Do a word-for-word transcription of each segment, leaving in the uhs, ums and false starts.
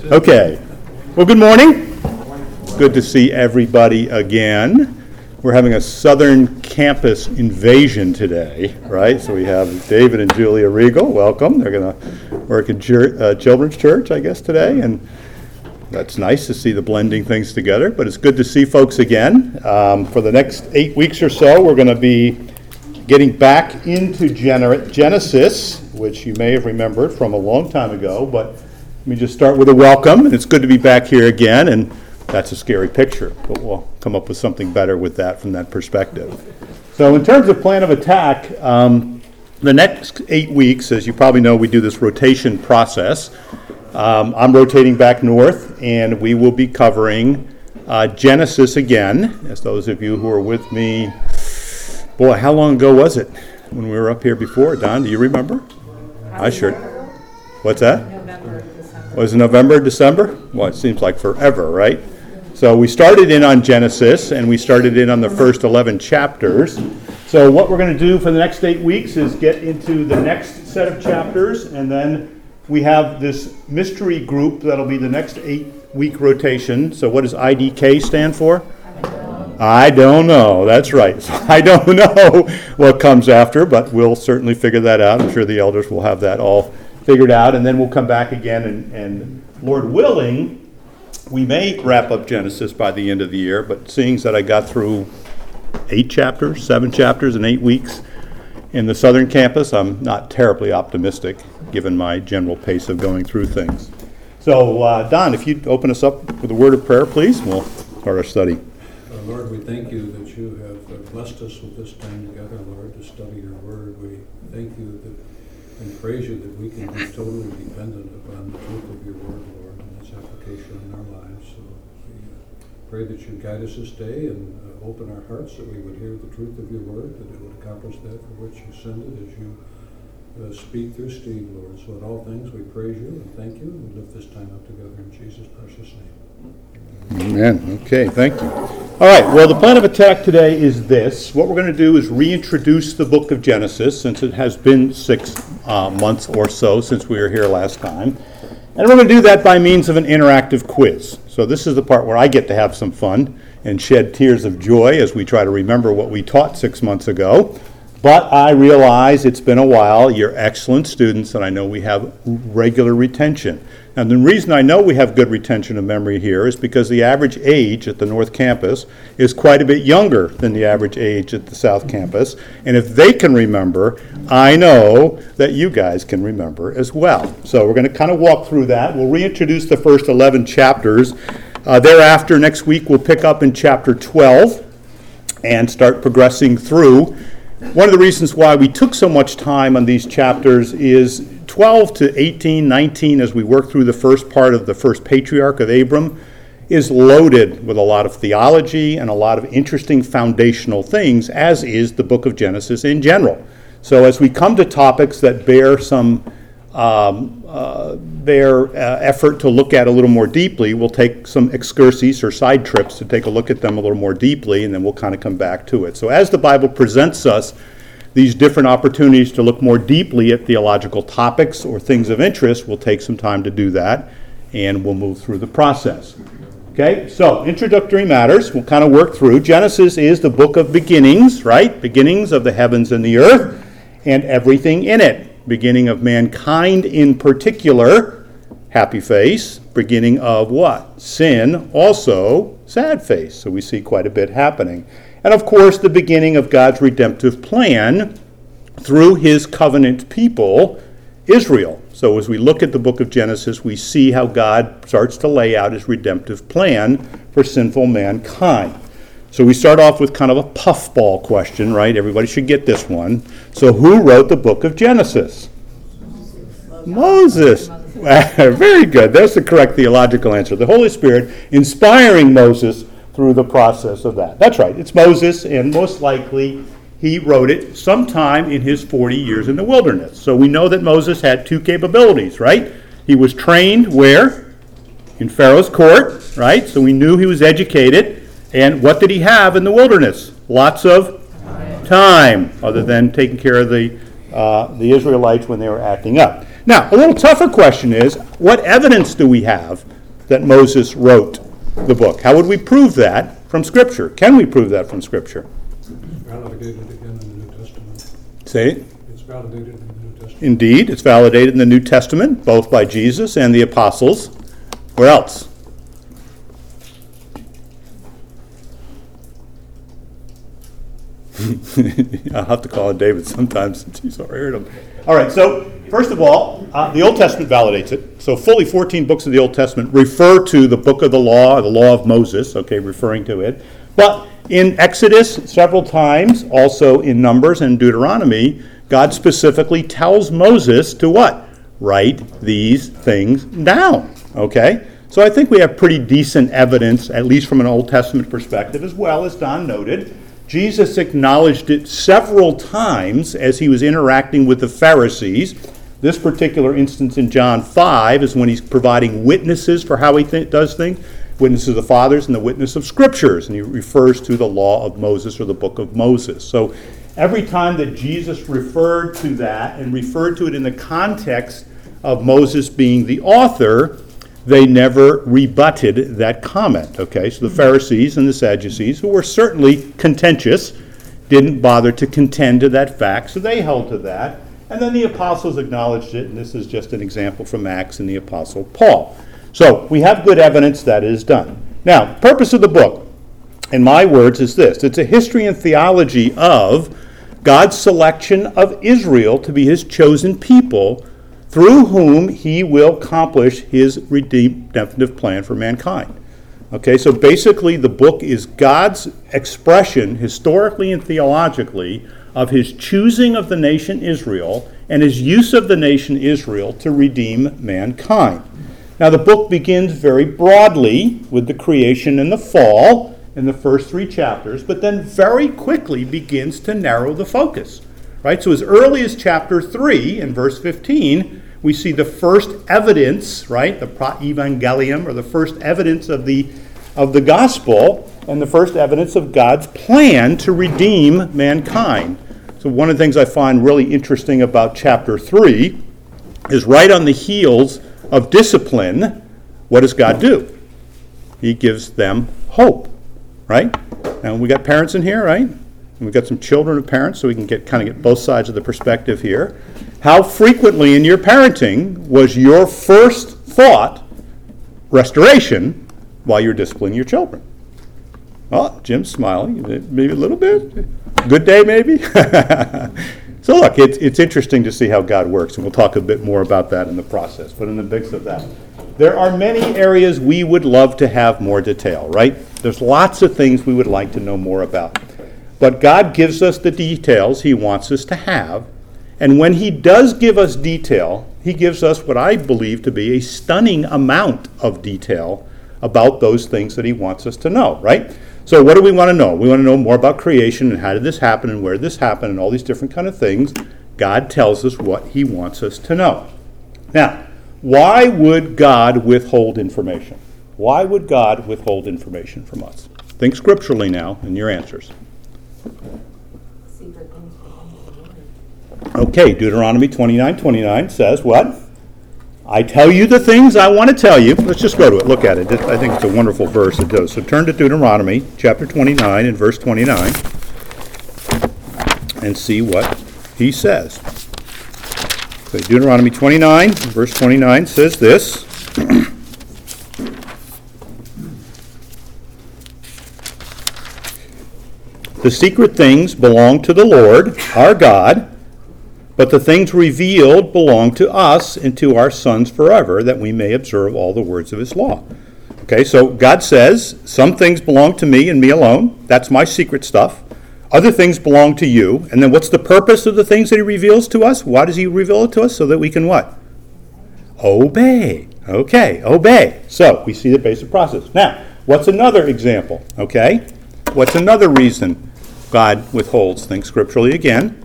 Okay. Well, good morning. Good to see everybody again. We're having a Southern Campus invasion today, right? So we have David and Julia Regal. Welcome. They're going to work at uh, Children's Church, I guess, today. And that's nice to see the blending things together. But it's good to see folks again. Um, for the next eight weeks or so, we're going to be getting back into Gener- Genesis, which you may have remembered from a long time ago. But let me just start with a welcome. It's good to be back here again. And that's a scary picture, but we'll come up with something better with that from that perspective. So in terms of plan of attack, um, the next eight weeks, as you probably know, we do this rotation process. Um, I'm rotating back north, and we will be covering uh, Genesis again. As those of you who are with me, boy, how long ago was it when we were up here before? Don, do you remember? I sure. What's that? November, December. Was it November, December? Well, it seems like forever, right? So we started in on Genesis, and we started in on the first eleven chapters. So what we're going to do for the next eight weeks is get into the next set of chapters, and then we have this mystery group that'll be the next eight-week rotation. So what does I D K stand for? I don't know. That's right. So I don't know what comes after, but we'll certainly figure that out. I'm sure the elders will have that all figured out, and then we'll come back again, and, and Lord willing, we may wrap up Genesis by the end of the year, but seeing that I got through eight chapters, seven chapters in eight weeks in the Southern Campus, I'm not terribly optimistic given my general pace of going through things. So, uh, Don, if you'd open us up with a word of prayer, please, we'll start our study. Uh, Lord, we thank you that you have uh, blessed us with this time together, Lord, to study your word. We thank you that, and praise you that we can be totally dependent upon the truth of your word, Lord, and its application in our lives. So we uh, pray that you guide us this day and uh, open our hearts that we would hear the truth of your word, that it would accomplish that for which you send it as you uh, speak through Steve, Lord. So in all things we praise you and thank you and lift this time up together in Jesus' precious name. Amen. Okay, thank you. All right, well, the plan of attack today is this. What we're going to do is reintroduce the book of Genesis, since it has been six uh, months or so since we were here last time. And we're going to do that by means of an interactive quiz. So this is the part where I get to have some fun and shed tears of joy as we try to remember what we taught six months ago. But I realize it's been a while. You're excellent students, and I know we have regular retention. And the reason I know we have good retention of memory here is because the average age at the North Campus is quite a bit younger than the average age at the South Campus. And if they can remember, I know that you guys can remember as well. So we're going to kind of walk through that. We'll reintroduce the first eleven chapters. Uh, thereafter, next week, we'll pick up in chapter twelve and start progressing through. One of the reasons why we took so much time on these chapters is twelve to eighteen, nineteen, as we work through the first part of the first patriarch of Abram, is loaded with a lot of theology and a lot of interesting foundational things, as is the book of Genesis in general. So as we come to topics that bear some um, uh, bear uh, effort to look at a little more deeply, we'll take some excursus or side trips to take a look at them a little more deeply, and then we'll kind of come back to it. So as the Bible presents us these different opportunities to look more deeply at theological topics or things of interest, we'll take some time to do that, and we'll move through the process. Okay, so introductory matters, we'll kind of work through. Genesis is the book of beginnings, right? Beginnings of the heavens and the earth, and everything in it. Beginning of mankind in particular, happy face. Beginning of what? Sin, also sad face. So we see quite a bit happening. And of course, the beginning of God's redemptive plan through his covenant people, Israel. So as we look at the book of Genesis, we see how God starts to lay out his redemptive plan for sinful mankind. So we start off with kind of a puffball question, right? Everybody should get this one. So who wrote the book of Genesis? Moses. Very good. That's the correct theological answer. The Holy Spirit inspiring Moses through the process of that. That's right. It's Moses, and most likely he wrote it sometime in his forty years in the wilderness. So we know that Moses had two capabilities, right? He was trained where? In Pharaoh's court, right? So we knew he was educated. And what did he have in the wilderness? Lots of time, other than taking care of the uh, the Israelites when they were acting up. Now, a little tougher question is, what evidence do we have that Moses wrote the book. How would we prove that from Scripture? Can we prove that from Scripture? Validated again in the New Testament. Say it. It's validated in the New Testament. Indeed, it's validated in the New Testament, both by Jesus and the apostles. Where else? I'll have to call on David sometimes since he's already heard him. All right, so first of all, uh, the Old Testament validates it. So fully fourteen books of the Old Testament refer to the book of the law, the law of Moses, okay, referring to it. But in Exodus, several times, also in Numbers and Deuteronomy, God specifically tells Moses to what? Write these things down, okay? So I think we have pretty decent evidence, at least from an Old Testament perspective, as well as Don noted. Jesus acknowledged it several times as he was interacting with the Pharisees. This particular instance in John five is when he's providing witnesses for how he th- does things, witnesses of the fathers and the witness of scriptures, and he refers to the law of Moses or the book of Moses. So every time that Jesus referred to that and referred to it in the context of Moses being the author, they never rebutted that comment, okay? So the Pharisees and the Sadducees, who were certainly contentious, didn't bother to contend to that fact, so they held to that. And then the apostles acknowledged it, and this is just an example from Acts and the apostle Paul. So we have good evidence that it is done. Now, the purpose of the book, in my words, is this. It's a history and theology of God's selection of Israel to be his chosen people, through whom he will accomplish his redemptive plan for mankind. Okay, so basically the book is God's expression, historically and theologically, of his choosing of the nation Israel and his use of the nation Israel to redeem mankind. Now the book begins very broadly with the creation and the fall in the first three chapters, but then very quickly begins to narrow the focus. Right? So as early as chapter three, in verse fifteen, we see the first evidence, right, the pro-evangelium, or the first evidence of the of the gospel, and the first evidence of God's plan to redeem mankind. So one of the things I find really interesting about chapter three is right on the heels of discipline, what does God do? He gives them hope, right? Now we got parents in here, right? And we've got some children of parents, so we can get kind of get both sides of the perspective here. How frequently in your parenting was your first thought restoration while you're disciplining your children? Oh, Jim's smiling. Maybe a little bit. Good day, maybe? So look, it's, it's interesting to see how God works, and we'll talk a bit more about that in the process. But in the mix of that, there are many areas we would love to have more detail, right? There's lots of things we would like to know more about. But God gives us the details he wants us to have. And when he does give us detail, he gives us what I believe to be a stunning amount of detail about those things that he wants us to know, right? So what do we want to know? We want to know more about creation and how did this happen and where did this happen and all these different kind of things. God tells us what he wants us to know. Now, why would God withhold information? Why would God withhold information from us? Think scripturally now in your answers. Secret things belong to the Lord. Okay, Deuteronomy twenty-nine twenty-nine says what? I tell you the things I want to tell you. Let's just go to it. Look at it. I think it's a wonderful verse. It does. So turn to Deuteronomy chapter twenty-nine and verse twenty-nine and see what he says. So Deuteronomy twenty-nine, verse twenty-nine says this. The secret things belong to the Lord, our God, but the things revealed belong to us and to our sons forever, that we may observe all the words of his law. Okay, so God says, some things belong to me and me alone. That's my secret stuff. Other things belong to you. And then what's the purpose of the things that he reveals to us? Why does he reveal it to us? So that we can what? Obey. Okay, obey. So we see the basic process. Now, what's another example? Okay, what's another reason God withholds things scripturally again?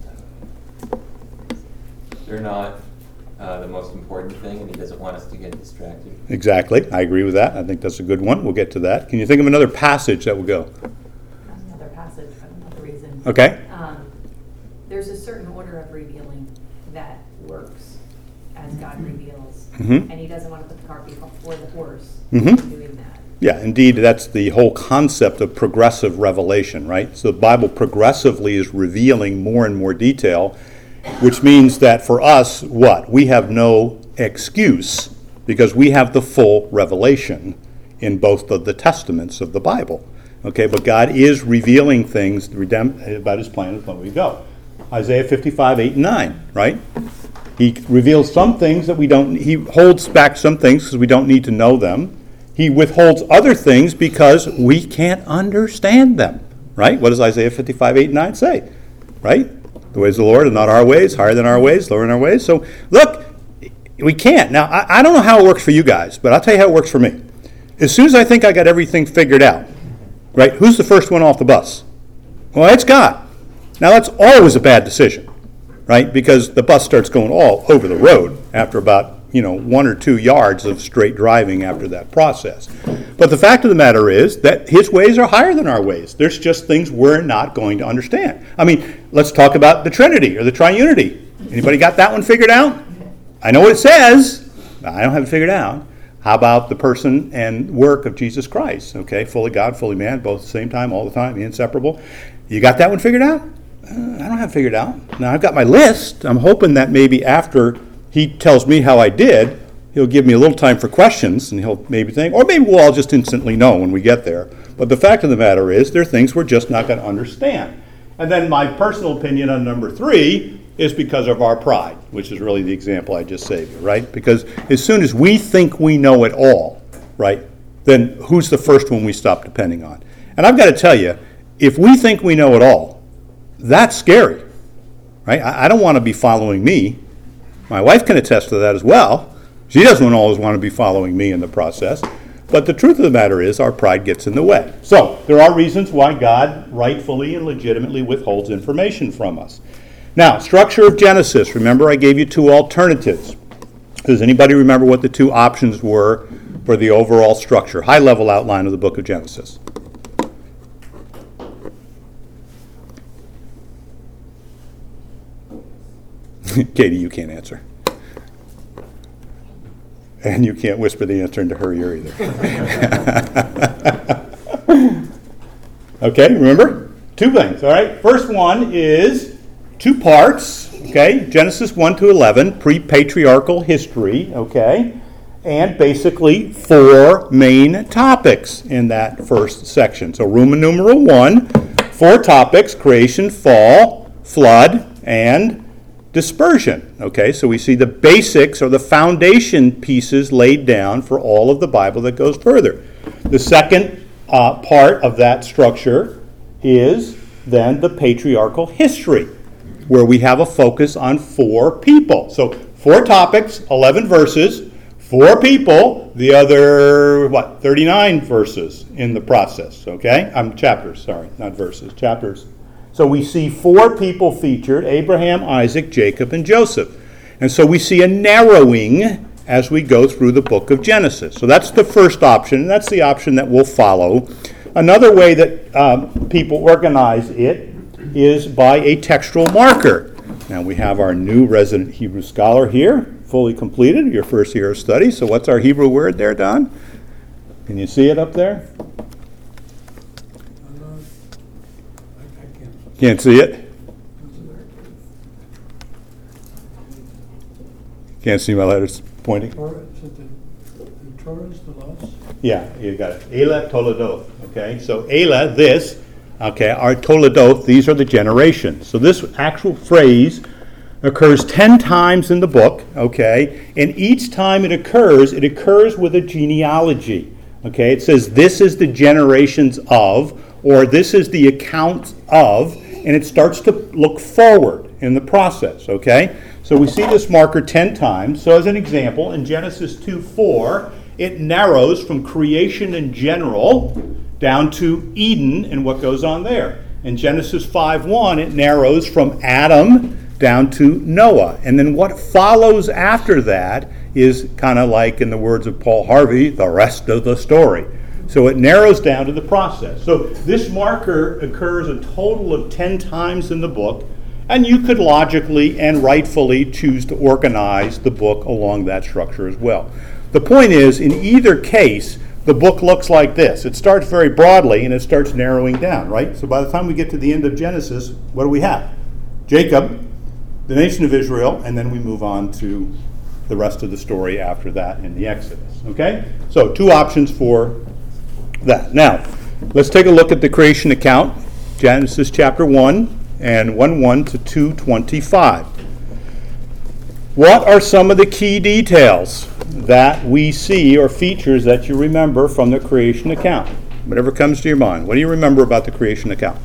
They're not uh, the most important thing, and he doesn't want us to get distracted. Exactly. I agree with that. I think that's a good one. We'll get to that. Can you think of another passage that will go? Another passage, but another reason. Okay. Um, there's a certain order of revealing that works as God reveals Mhm. and he doesn't want to put the cart before the horse Mhm. in doing that. Yeah, indeed, that's the whole concept of progressive revelation, right? So the Bible progressively is revealing more and more detail, which means that for us, what? We have no excuse because we have the full revelation in both of the testaments of the Bible. Okay, but God is revealing things redemp- about his plan as we go. Isaiah fifty-five, eight and nine, right? He reveals some things that we don't, he holds back some things because we don't need to know them. He withholds other things because we can't understand them, right? What does Isaiah fifty-five, eight and nine say, right? The ways of the Lord are not our ways, higher than our ways, lower than our ways. So, look, we can't. Now, I, I don't know how it works for you guys, but I'll tell you how it works for me. As soon as I think I got everything figured out, right, who's the first one off the bus? Well, it's God. Now, that's always a bad decision, right, because the bus starts going all over the road after about, you know, one or two yards of straight driving after that process. But the fact of the matter is that his ways are higher than our ways. There's just things we're not going to understand. I mean, let's talk about the Trinity or the Triunity. Anybody got that one figured out? I know what it says. I don't have it figured out. How about the person and work of Jesus Christ? Okay, fully God, fully man, both at the same time, all the time, inseparable. You got that one figured out? Uh, I don't have it figured out. Now, I've got my list. I'm hoping that maybe after he tells me how I did, he'll give me a little time for questions, and he'll maybe think, or maybe we'll all just instantly know when we get there. But the fact of the matter is, there are things we're just not going to understand. And then my personal opinion on number three is because of our pride, which is really the example I just gave you, right? Because as soon as we think we know it all, right, then who's the first one we stop depending on? And I've got to tell you, if we think we know it all, that's scary, right? I, I don't want to be following me. My wife can attest to that as well. She doesn't always want to be following me in the process. But the truth of the matter is our pride gets in the way. So there are reasons why God rightfully and legitimately withholds information from us. Now, structure of Genesis. Remember, I gave you two alternatives. Does anybody remember what the two options were for the overall structure, high-level outline of the book of Genesis? Katie, you can't answer. And you can't whisper the answer into her ear either. Okay, remember? Two things, all right? First one is two parts, okay? Genesis one to eleven, pre-patriarchal history, okay? And basically four main topics in that first section. So Roman numeral one, four topics: creation, fall, flood, and dispersion. Okay, so we see the basics or the foundation pieces laid down for all of the Bible that goes further. The second uh, part of that structure is then the patriarchal history, where we have a focus on four people. So four topics, eleven verses, four people, the other, what, thirty-nine verses in the process, okay? I'm um, chapters, sorry, not verses, chapters. So we see four people featured: Abraham, Isaac, Jacob, and Joseph. And so we see a narrowing as we go through the book of Genesis. So that's the first option, and that's the option that we'll follow. Another way that um, people organize it is by a textual marker. Now we have our new resident Hebrew scholar here, fully completed, your first year of study. So what's our Hebrew word there, Don? Can you see it up there? Can't see it? Can't see my letters pointing? Torah, is it the, the Torah's the loss? Yeah, you got it. Elah Toledoth, okay? So Elah, this, okay, our Toledoth, these are the generations. So this actual phrase occurs ten times in the book, okay? And each time it occurs, it occurs with a genealogy, okay? It says this is the generations of, or this is the account of, and it starts to look forward in the process, okay? So we see this marker ten times. So as an example, in Genesis two four, it narrows from creation in general down to Eden and what goes on there. In Genesis five one, it narrows from Adam down to Noah. And then what follows after that is kind of like, in the words of Paul Harvey, the rest of the story. So it narrows down to the process. So this marker occurs a total of ten times in the book, And you could logically and rightfully choose to organize the book along that structure as well. The point is, in either case, the book looks like this. It starts very broadly and it starts narrowing down, right? So by the time we get to the end of Genesis, what do we have? Jacob, the nation of Israel, and then we move on to the rest of the story after that in the Exodus, okay? So two options for that. Now, let's take a look at the creation account, Genesis chapter one and one one to two twenty-five. What are some of the key details that we see or features that you remember from the creation account? Whatever comes to your mind. What do you remember about the creation account?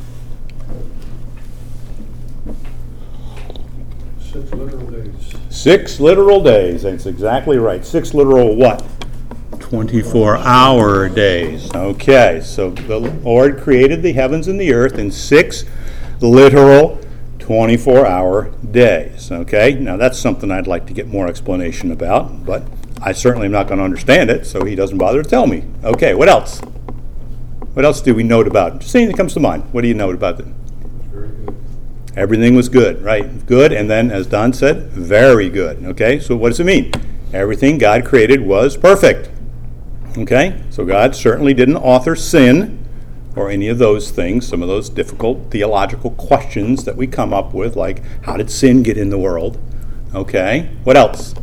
Six literal days. Six literal days. That's exactly right. Six literal what? twenty-four hour days. Okay, so the Lord created the heavens and the earth in six literal twenty-four hour days. Okay, now that's something I'd like to get more explanation about, but I certainly am not going to understand it, so he doesn't bother to tell me. Okay, what else? What else do we note about it? Just anything that comes to mind. What do you note about it? Very good. Everything was good, right? Good, and then, as Don said, very good. Okay, so what does it mean? Everything God created was perfect. Okay, so God certainly didn't author sin or any of those things, some of those difficult theological questions that we come up with, like how did sin get in the world? Okay, what else?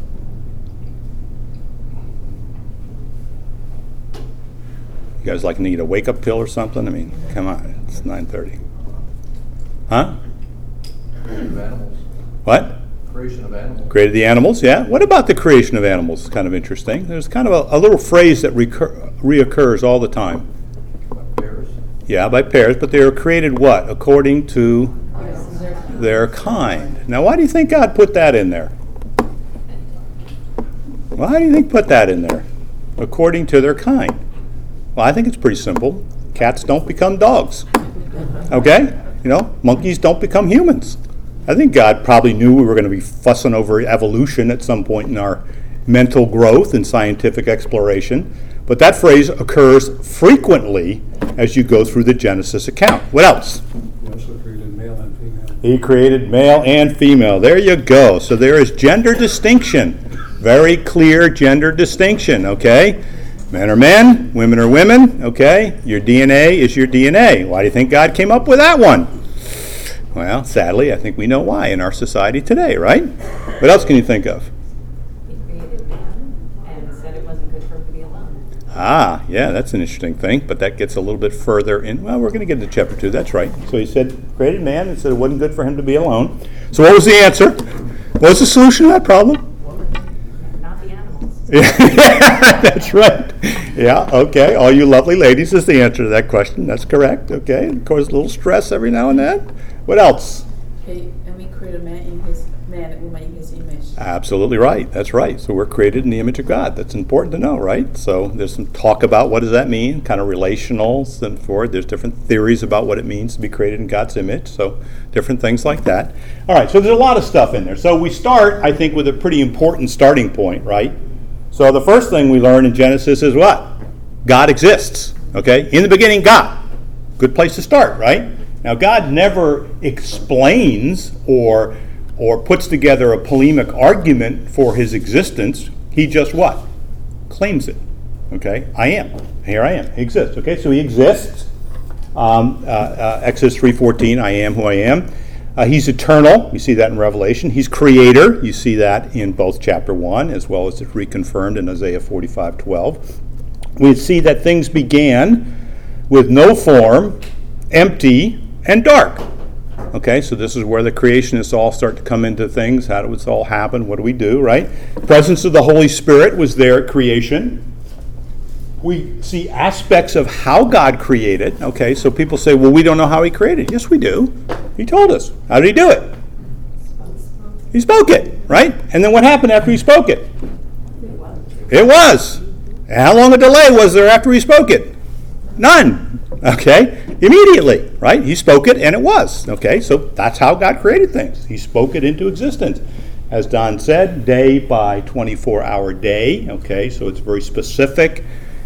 You guys like need a wake-up pill or something? I mean, come on, it's nine thirty. Huh? Creation of animals. What? Creation of animals. Created the animals, yeah. What about the creation of animals? Kind of interesting. There's kind of a, a little phrase that recur, reoccurs all the time. Bears. Yeah, by pairs, but they were created what? According to their kind. Now, why do you think God put that in there? Why do you think put that in there? According to their kind. Well, I think it's pretty simple. Cats don't become dogs. Okay? You know, monkeys don't become humans. I think God probably knew we were going to be fussing over evolution at some point in our mental growth and scientific exploration. But that phrase occurs frequently as you go through the Genesis account. What else? He also created male and female. He created male and female. There you go. So there is gender distinction. Very clear gender distinction, okay? Men are men, women are women, okay? Your D N A is your D N A. Why do you think God came up with that one? Well, sadly, I think we know why in our society today, right? What else can you think of? He created man and said it wasn't good for him to be alone. Ah, yeah, that's an interesting thing, but that gets a little bit further in. Well, we're going to get into chapter two, that's right. So he said, created man and said it wasn't good for him to be alone. So what was the answer? What was the solution to that problem? Not the animals. Yeah, that's right. Yeah, okay. All you lovely ladies is the answer to that question. That's correct, okay. Of course, a little stress every now and then. What else? He, and we create a man in his man and woman in his image. Absolutely right. That's right. So we're created in the image of God. That's important to know, right? So there's some talk about what does that mean, kind of relationals and forward. There's different theories about what it means to be created in God's image. So different things like that. All right, so there's a lot of stuff in there. So we start, I think, with a pretty important starting point, right? So the first thing we learn in Genesis is what? God exists, okay? In the beginning, God. Good place to start, right? Now, God never explains or or puts together a polemic argument for his existence. He just what? Claims it. Okay? I am. Here I am. He exists. Okay? So he exists. Um, uh, uh, Exodus three fourteen, I am who I am. Uh, he's eternal. You see that in Revelation. He's creator. You see that in both chapter one as well as it's reconfirmed in Isaiah forty-five twelve. We see that things began with no form, empty, and dark. Okay, so this is where the creationists all start to come into things. How did this all happen? What do we do, right? The presence of the Holy Spirit was there at creation. We see aspects of how God created. Okay, so people say, well, we don't know how he created. Yes, we do. He told us. How did he do it? He spoke it, right? And then what happened after he spoke it? It was. And how long a delay was there after he spoke it? None. Okay? Immediately, right? He spoke it and it was. Okay? So that's how God created things. He spoke it into existence. As Don said, day by twenty-four hour day. Okay? So it's very specific.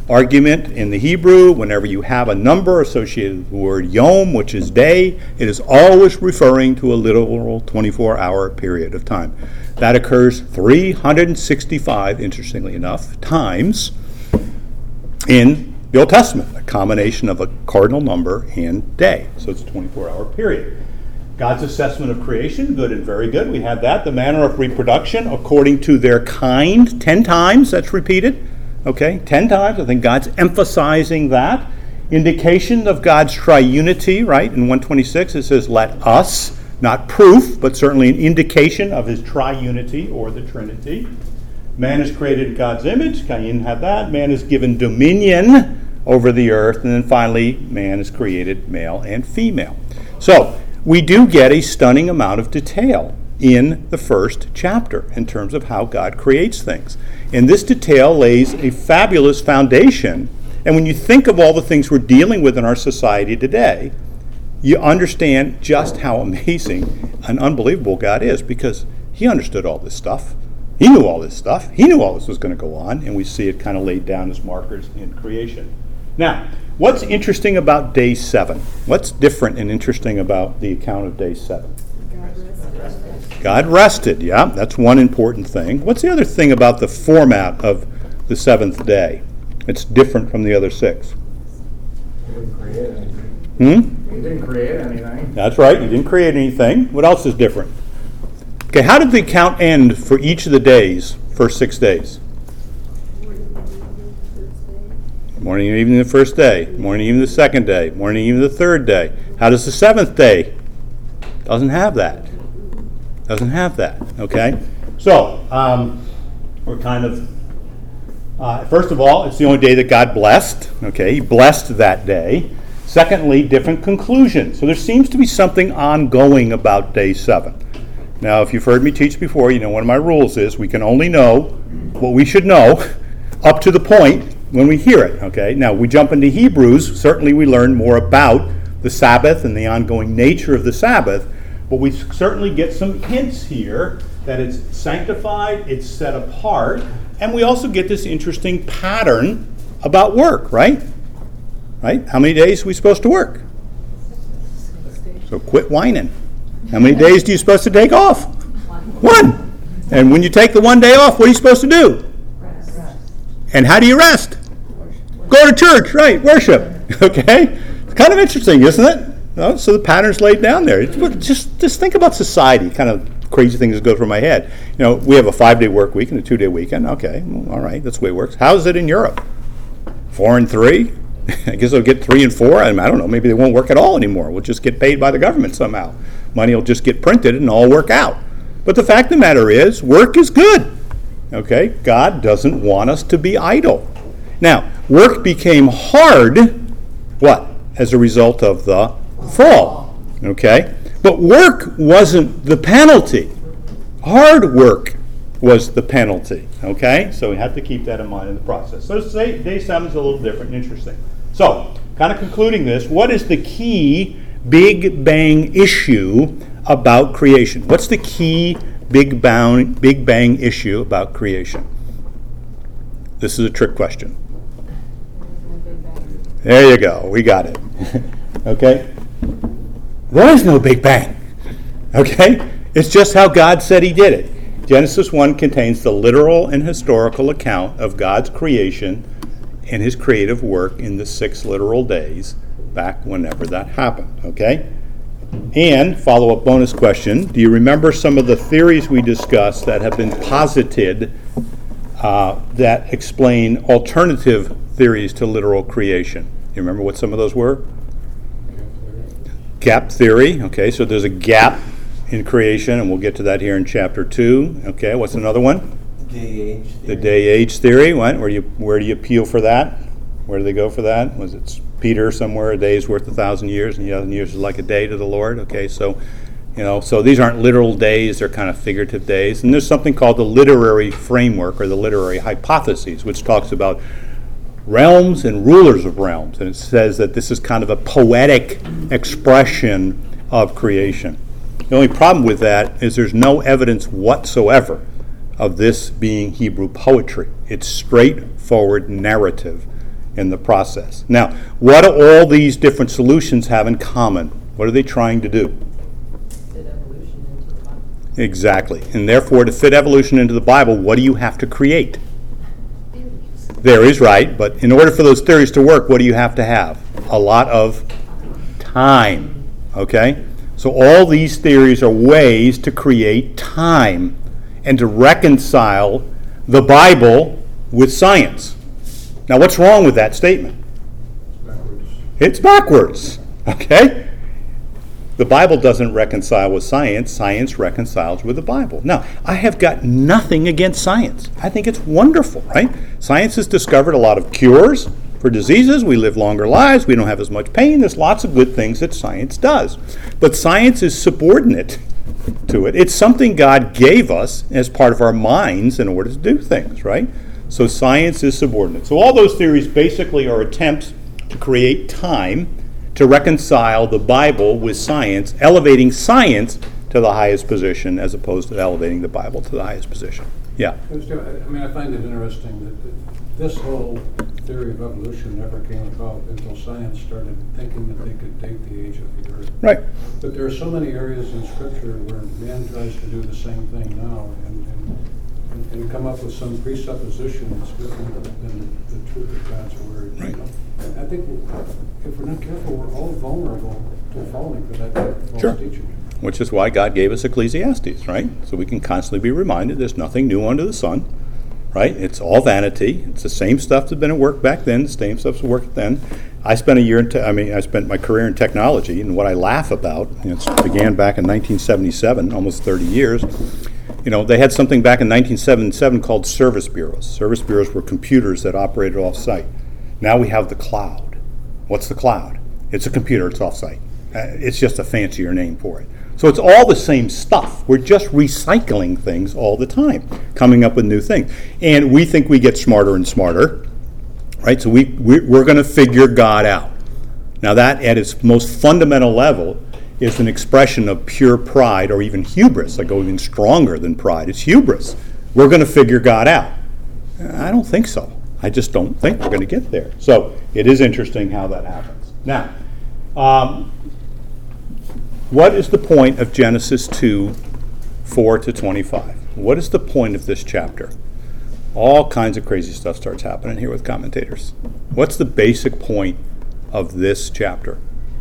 argument in the Hebrew, whenever you have a number associated with the word yom, which is day, it is always referring to a literal twenty-four hour period of time. That occurs three hundred sixty-five, interestingly enough, times in the Old Testament, a combination of a cardinal number and day. So it's a twenty-four hour period. God's assessment of creation, good and very good. We have that. The manner of reproduction, according to their kind, ten times that's repeated. Okay, ten times. I think God's emphasizing that. Indication of God's triunity, right? In one twenty-six it says, let us, not proof, but certainly an indication of his triunity or the Trinity. Man is created in God's image. Cain had that. Man is given dominion over the earth. And then finally, man is created male and female. So, we do get a stunning amount of detail in the first chapter in terms of how God creates things. And this detail lays a fabulous foundation. And when you think of all the things we're dealing with in our society today, you understand just how amazing and unbelievable God is, because he understood all this stuff. He knew all this stuff. He knew all this was going to go on, and we see it kind of laid down as markers in creation. Now, what's interesting about day seven? What's different and interesting about the account of day seven? God rested, yeah, that's one important thing. What's the other thing about the format of the seventh day? It's different from the other six. He didn't create anything. Hmm? He didn't create anything. That's right, you didn't create anything. What else is different? Okay, how did the account end for each of the days, first six days? Morning and evening the first day, morning and evening the second day, morning and evening the third day. How does the seventh day? Doesn't have that. Doesn't have that, okay? So, um, we're kind of, uh, first of all, it's the only day that God blessed, okay? He blessed that day. Secondly, different conclusions. So there seems to be something ongoing about day seven. Now, if you've heard me teach before, you know one of my rules is we can only know what we should know up to the point when we hear it, okay? Now, we jump into Hebrews. Certainly we learn more about the Sabbath and the ongoing nature of the Sabbath, but we certainly get some hints here that it's sanctified, it's set apart, and we also get this interesting pattern about work, right? Right? How many days are we supposed to work? So quit whining. How many days do you supposed to take off? One. And when you take the one day off, what are you supposed to do? And how do you rest? Go to church, right? Worship. Okay? It's kind of interesting, isn't it? No? So the pattern's laid down there. It's, just, just think about society. Kind of crazy things that go through my head. You know, we have a five-day work week and a two-day weekend. Okay, well, all right, that's the way it works. How is it in Europe? Four and three? I guess they'll get three and four. I, mean, I don't know. Maybe they won't work at all anymore. We'll just get paid by the government somehow. Money will just get printed and all work out. But the fact of the matter is, work is good. Okay? God doesn't want us to be idle. Now, work became hard, what? As a result of the fall. Okay? But work wasn't the penalty. Hard work was the penalty. Okay? So we have to keep that in mind in the process. So say day seven is a little different and interesting. So, kind of concluding this, what is the key Big Bang issue about creation? What's the key Big Bang, Big Bang issue about creation? This is a trick question. There you go. We got it. Okay? There is no Big Bang. Okay? It's just how God said he did it. Genesis one contains the literal and historical account of God's creation and his creative work in the six literal days back whenever that happened. Okay? And, follow-up bonus question, do you remember some of the theories we discussed that have been posited uh, that explain alternative theories to literal creation? You remember what some of those were? Gap theory. Okay, so there's a gap in creation, and we'll get to that here in chapter two. Okay, what's another one? Day-age theory. The day-age theory. What? Where do you where do you appeal for that? Where do they go for that? Was it Peter somewhere? A day is worth a thousand years, and a thousand years is like a day to the Lord. Okay, so you know, so these aren't literal days; they're kind of figurative days. And there's something called the literary framework or the literary hypotheses, which talks about realms and rulers of realms, and it says that this is kind of a poetic expression of creation. The only problem with that is there's no evidence whatsoever of this being Hebrew poetry. It's straightforward narrative. in the process. Now, what do all these different solutions have in common? What are they trying to do? Fit evolution into the Bible. Exactly. And therefore, to fit evolution into the Bible, what do you have to create? Theories, right, but in order for those theories to work, what do you have to have? A lot of time, okay? So all these theories are ways to create time and to reconcile the Bible with science. Now, what's wrong with that statement? Backwards. It's backwards, okay? The Bible doesn't reconcile with science. Science reconciles with the Bible. Now, I have got nothing against science. I think it's wonderful, right? Science has discovered a lot of cures for diseases. We live longer lives. We don't have as much pain. There's lots of good things that science does. But science is subordinate to it. It's something God gave us as part of our minds in order to do things, right? So science is subordinate. So all those theories basically are attempts to create time to reconcile the Bible with science, elevating science to the highest position as opposed to elevating the Bible to the highest position. Yeah. I mean, I find it interesting that this whole theory of evolution never came about until science started thinking that they could date the age of the earth. Right. But there are so many areas in Scripture where man tries to do the same thing now and, and, and come up with some presupposition that's different than the truth of God's Word. You Right. know? I I think if we're not careful, we're all vulnerable to falling for that type of false Sure. teaching. Which is why God gave us Ecclesiastes, right? So we can constantly be reminded there's nothing new under the sun, right? It's all vanity. It's the same stuff that's been at work back then, the same stuff that's at work then. I spent a year in, te- I mean, I spent my career in technology, and what I laugh about, you know, it began back in nineteen seventy-seven, almost thirty years. You know, they had something back in nineteen seventy-seven called service bureaus. Service bureaus were computers that operated off-site. Now we have the cloud. What's the cloud? It's a computer, it's off-site. Uh, it's just a fancier name for it. So it's all the same stuff. We're just recycling things all the time, coming up with new things. And we think we get smarter and smarter, right? So we, we, we're going to figure God out. Now that, at its most fundamental level, is an expression of pure pride or even hubris. I go even stronger than pride. It's hubris. We're going to figure God out. I don't think so. I just don't think we're going to get there. So it is interesting how that happens. Now, um, what is the point of Genesis two, four to twenty-five? What is the point of this chapter? All kinds of crazy stuff starts happening here with commentators. What's the basic point of this chapter?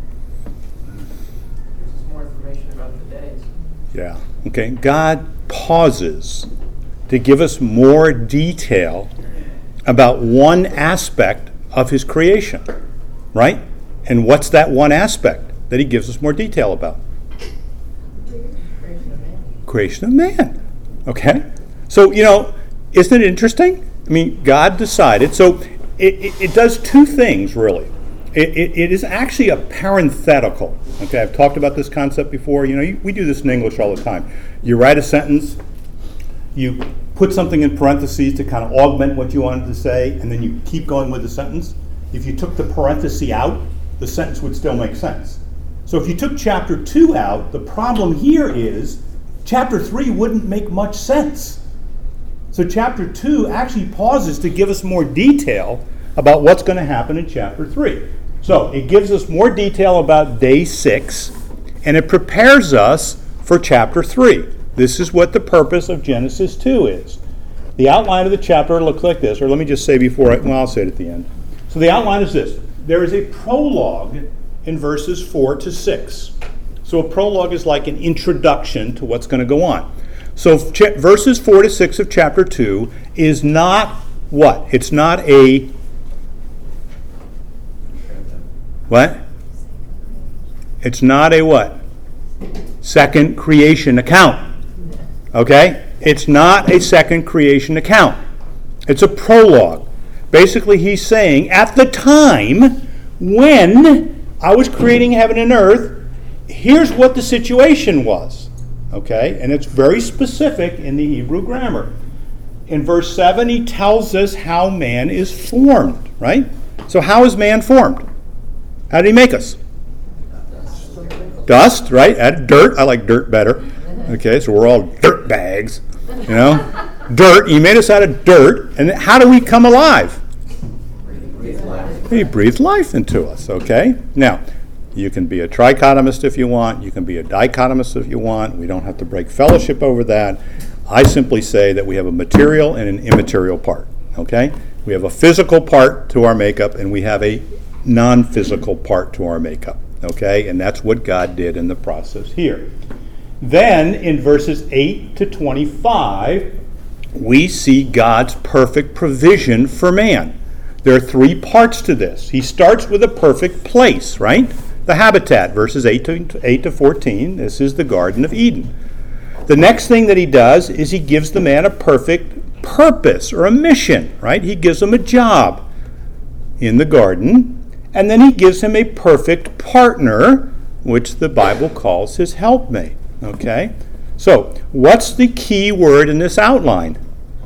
More information about the days. Yeah. Okay. God pauses to give us more detail about one aspect of his creation, right? And what's that one aspect that he gives us more detail about? Creation of man. Creation of man. Okay? So, you know, isn't it interesting? I mean, God decided. So it, it, it does two things, really. It, it, it is actually a parenthetical. Okay, I've talked about this concept before. You know, you, we do this in English all the time. You write a sentence, you put something in parentheses to kind of augment what you wanted to say, and then you keep going with the sentence. If you took the parenthesis out, the sentence would still make sense. So if you took chapter two out, the problem here is chapter three wouldn't make much sense. So chapter two actually pauses to give us more detail about what's going to happen in chapter three. So it gives us more detail about day six, and it prepares us for chapter three. This is what the purpose of Genesis two is. The outline of the chapter looks like this, or let me just say before I, well, I'll say it at the end. So the outline is this. There is a prologue in verses four to six. So a prologue is like an introduction to what's going to go on. So ch- verses four to six of chapter two is not what? It's not a what? It's not a what? Second creation account. Okay? It's not a second creation account. It's a prologue. Basically, he's saying, at the time when I was creating heaven and earth, here's what the situation was. Okay? And it's very specific in the Hebrew grammar. In verse seven, he tells us how man is formed, right? So how is man formed? How did he make us? Dust, right? Add dirt. I like dirt better. Okay, so we're all dirt bags, you know? Dirt. He made us out of dirt. And how do we come alive? He breathed life into us, okay? Now, you can be a trichotomist if you want. You can be a dichotomist if you want. We don't have to break fellowship over that. I simply say that we have a material and an immaterial part, okay? We have a physical part to our makeup, and we have a non-physical part to our makeup, okay? And that's what God did in the process here. Then, in verses eight to twenty-five, we see God's perfect provision for man. There are three parts to this. He starts with a perfect place, right? The habitat, verses eight to fourteen. This is the Garden of Eden. The next thing that he does is he gives the man a perfect purpose or a mission, right? He gives him a job in the garden, and then he gives him a perfect partner, which the Bible calls his helpmate, okay? So, what's the key word in this outline?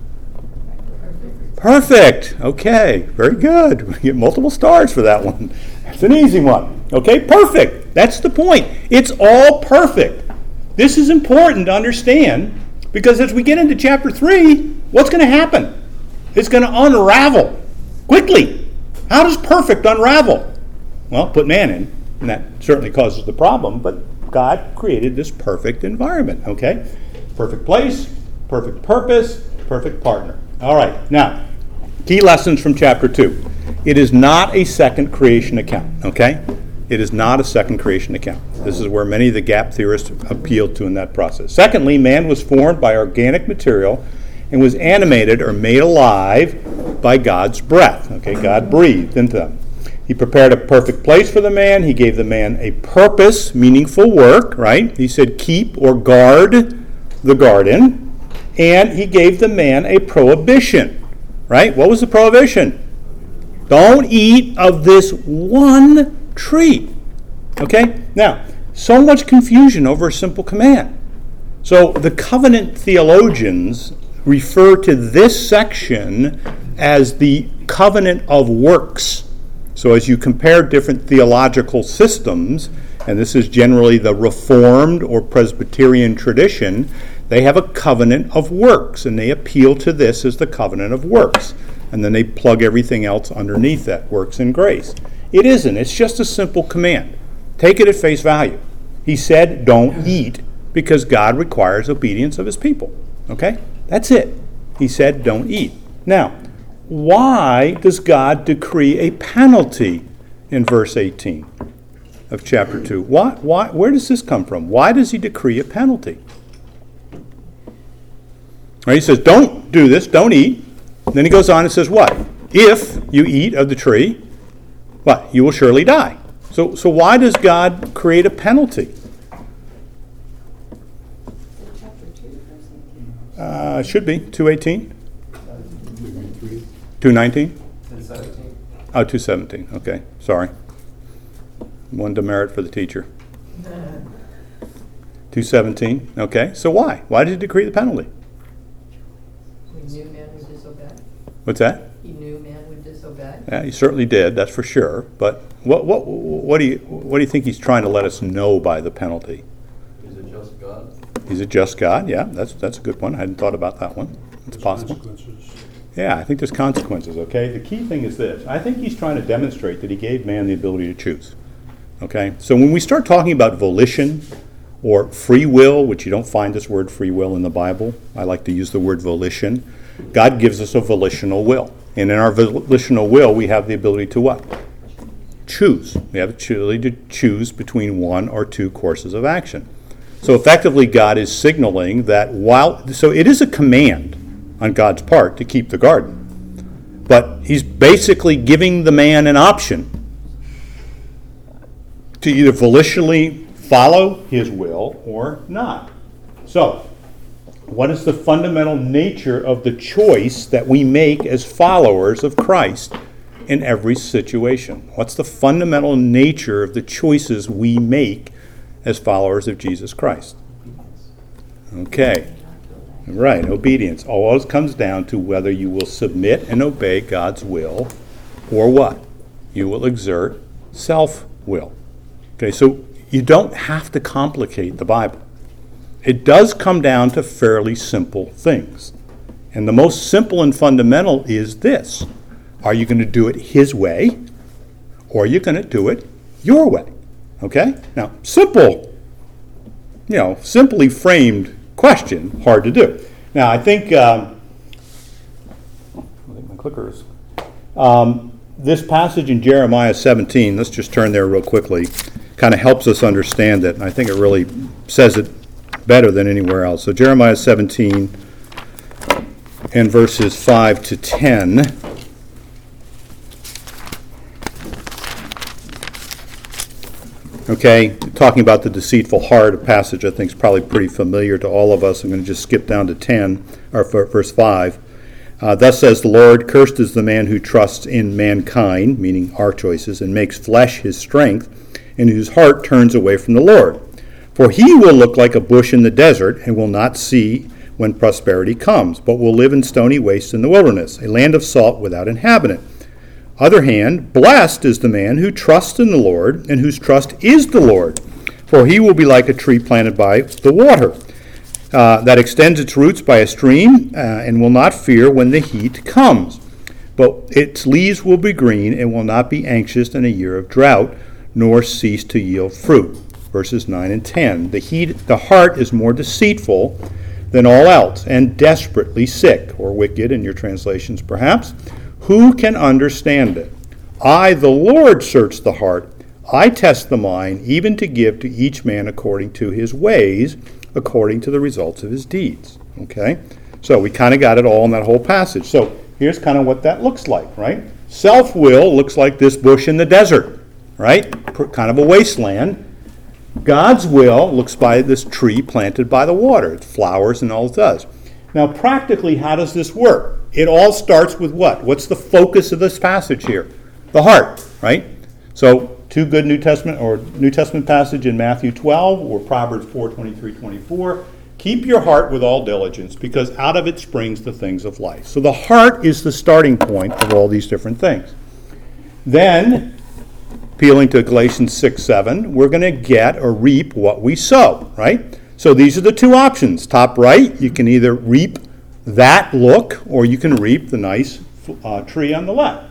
Perfect. Okay, very good. We get multiple stars for that one. That's an easy one. Okay, perfect. That's the point. It's all perfect. This is important to understand because as we get into chapter three, what's going to happen? It's going to unravel quickly. How does perfect unravel? Well, put man in, and that certainly causes the problem, but God created this perfect environment, okay? Perfect place, perfect purpose, perfect partner. All right, now, key lessons from chapter two. It is not a second creation account, okay? It is not a second creation account. This is where many of the gap theorists appealed to in that process. Secondly, man was formed by organic material and was animated or made alive by God's breath. Okay, God breathed into them. He prepared a perfect place for the man. He gave the man a purpose, meaningful work, right? He said, keep or guard the garden. And he gave the man a prohibition, right? What was the prohibition? Don't eat of this one tree. Okay? Now, so much confusion over a simple command. So the covenant theologians refer to this section as the covenant of works. So as you compare different theological systems, and this is generally the Reformed or Presbyterian tradition, they have a covenant of works, and they appeal to this as the covenant of works. And then they plug everything else underneath that, works and grace. It isn't. It's just a simple command. Take it at face value. He said, don't eat, because God requires obedience of his people. Okay? That's it. He said, don't eat. Now, why does God decree a penalty in verse eighteen of chapter two? Why, why, where does this come from? Why does he decree a penalty? Right, he says, don't do this, don't eat. Then he goes on and says, what? If you eat of the tree, what? You will surely die. So, so why does God create a penalty? Uh, it should be two eighteen. two nineteen? Oh, two seventeen. Okay, sorry. One demerit for the teacher. two seventeen. Okay, so why? Why did he decree the penalty? We knew man would disobey. What's that? He knew man would disobey. Yeah, he certainly did, that's for sure. But what what what do you what do you think he's trying to let us know by the penalty? He's a just God. He's a just God, yeah, that's that's a good one. I hadn't thought about that one. It's There's possible. consequences. Yeah, I think there's consequences, okay? The key thing is this. I think he's trying to demonstrate that he gave man the ability to choose. Okay? So when we start talking about volition or free will, which you don't find this word free will in the Bible, I like to use the word volition. God gives us a volitional will. And in our volitional will, we have the ability to what? Choose. We have the ability to choose between one or two courses of action. So effectively, God is signaling that while, so it is a command on God's part to keep the garden. But he's basically giving the man an option to either volitionally follow his will or not. So, what is the fundamental nature of the choice that we make as followers of Christ in every situation? What's the fundamental nature of the choices we make as followers of Jesus Christ? Okay. Right, obedience. All comes down to whether you will submit and obey God's will or what? You will exert self-will. Okay, so you don't have to complicate the Bible. It does come down to fairly simple things. And the most simple and fundamental is this. Are you going to do it his way, or are you going to do it your way? Okay? Now, simple, you know, simply framed question, hard to do. Now, I think, um, I think my clicker is, um, this passage in Jeremiah seventeen, let's just turn there real quickly, kind of helps us understand it, and I think it really says it better than anywhere else. So Jeremiah seventeen and verses five to ten. Okay, talking about the deceitful heart, a passage I think is probably pretty familiar to all of us. I'm going to just skip down to ten, or verse five. Uh, Thus says the Lord, cursed is the man who trusts in mankind, meaning our choices, and makes flesh his strength, and whose heart turns away from the Lord. For he will look like a bush in the desert, and will not see when prosperity comes, but will live in stony wastes in the wilderness, a land of salt without inhabitant. Other hand, blessed is the man who trusts in the Lord, and whose trust is the Lord. For he will be like a tree planted by the water, uh, that extends its roots by a stream, uh, and will not fear when the heat comes. But its leaves will be green, and will not be anxious in a year of drought, nor cease to yield fruit. Verses nine and ten. The heat, the heart is more deceitful than all else, and desperately sick, or wicked in your translations perhaps. Who can understand it? I, the Lord, search the heart. I test the mind, even to give to each man according to his ways, according to the results of his deeds. Okay? So we kind of got it all in that whole passage. So here's kind of what that looks like, right? Self-will looks like this bush in the desert, right? Kind of a wasteland. God's will looks by this tree planted by the water. It flowers and all it does. Now, practically, how does this work? It all starts with what? What's the focus of this passage here? The heart, right? So, two good New Testament or New Testament passage in Matthew twelve or Proverbs four, twenty-three, twenty-four. Keep your heart with all diligence, because out of it springs the things of life. So the heart is the starting point of all these different things. Then, appealing to Galatians six, seven, we're going to get or reap what we sow, right? So these are the two options. Top right, you can either reap that look, or you can reap the nice uh, tree on the left.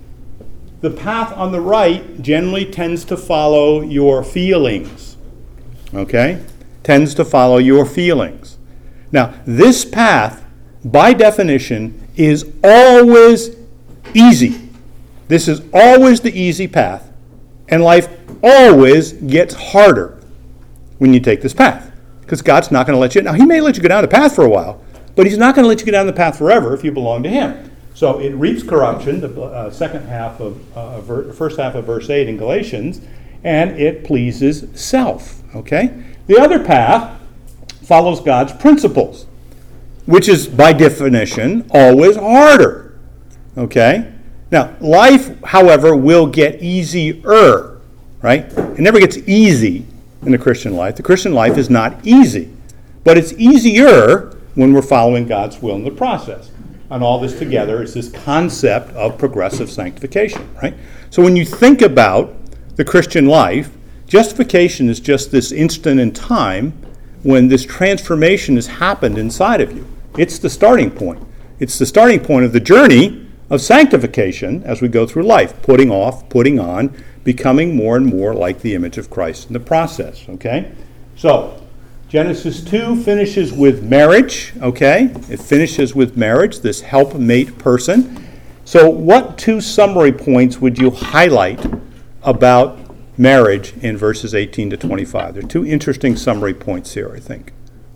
The path on the right generally tends to follow your feelings, okay? Tends to follow your feelings. Now, this path, by definition, is always easy. This is always the easy path, and life always gets harder when you take this path, because God's not going to let you. Now, he may let you go down the path for a while, but he's not going to let you go down the path forever if you belong to him. So it reaps corruption, the uh, second half of, uh, ver- first half of verse eight in Galatians, and it pleases self, okay? The other path follows God's principles, which is, by definition, always harder, okay? Now, life, however, will get easier, right? It never gets easy in the Christian life. The Christian life is not easy, but it's easier when we're following God's will in the process. And all this together is this concept of progressive sanctification, right? So when you think about the Christian life, justification is just this instant in time when this transformation has happened inside of you. It's the starting point. It's the starting point of the journey of sanctification as we go through life, putting off, putting on, becoming more and more like the image of Christ in the process, okay? So, Genesis two finishes with marriage, okay? It finishes with marriage, this helpmate person. So what two summary points would you highlight about marriage in verses eighteen to twenty-five? There are two interesting summary points here, I think.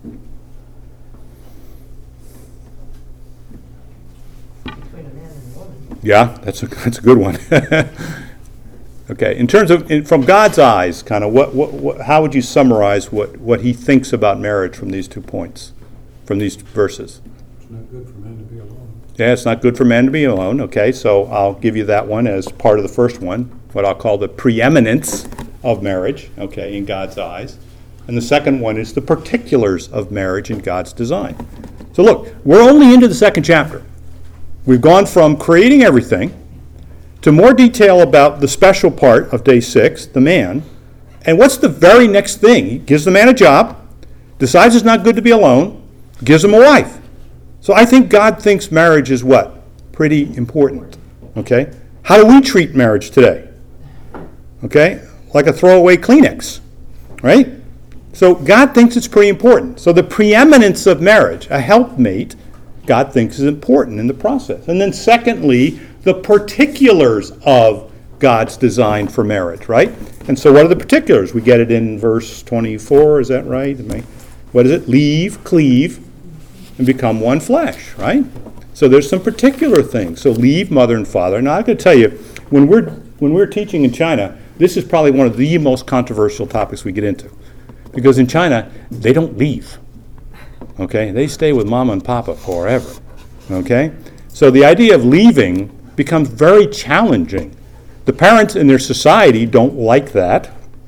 Between a man and a woman. Yeah, that's a, that's a good one. Okay, in terms of, in, from God's eyes, kind of, what, what, what, how would you summarize what, what he thinks about marriage from these two points, from these verses? It's not good for man to be alone. Yeah, it's not good for man to be alone. Okay, so I'll give you that one as part of the first one, what I'll call the preeminence of marriage, okay, in God's eyes. And the second one is the particulars of marriage in God's design. So look, we're only into the second chapter. We've gone from creating everything to more detail about the special part of day six, the man. And what's the very next thing? He gives the man a job, decides it's not good to be alone, gives him a wife. So I think God thinks marriage is what? Pretty important. Okay? How do we treat marriage today? Okay? Like a throwaway Kleenex, right? So God thinks it's pretty important. So the preeminence of marriage, a helpmate, God thinks is important in the process. And then secondly, the particulars of God's design for marriage, right? And so what are the particulars? We get it in verse twenty-four, is that right? Am I- What is it? Leave, cleave, and become one flesh, right? So there's some particular things. So leave mother and father. Now I can tell you, when we're when we're teaching in China, this is probably one of the most controversial topics we get into. Because in China, they don't leave. Okay? They stay with mama and papa forever. Okay? So the idea of leaving becomes very challenging. The parents in their society don't like that.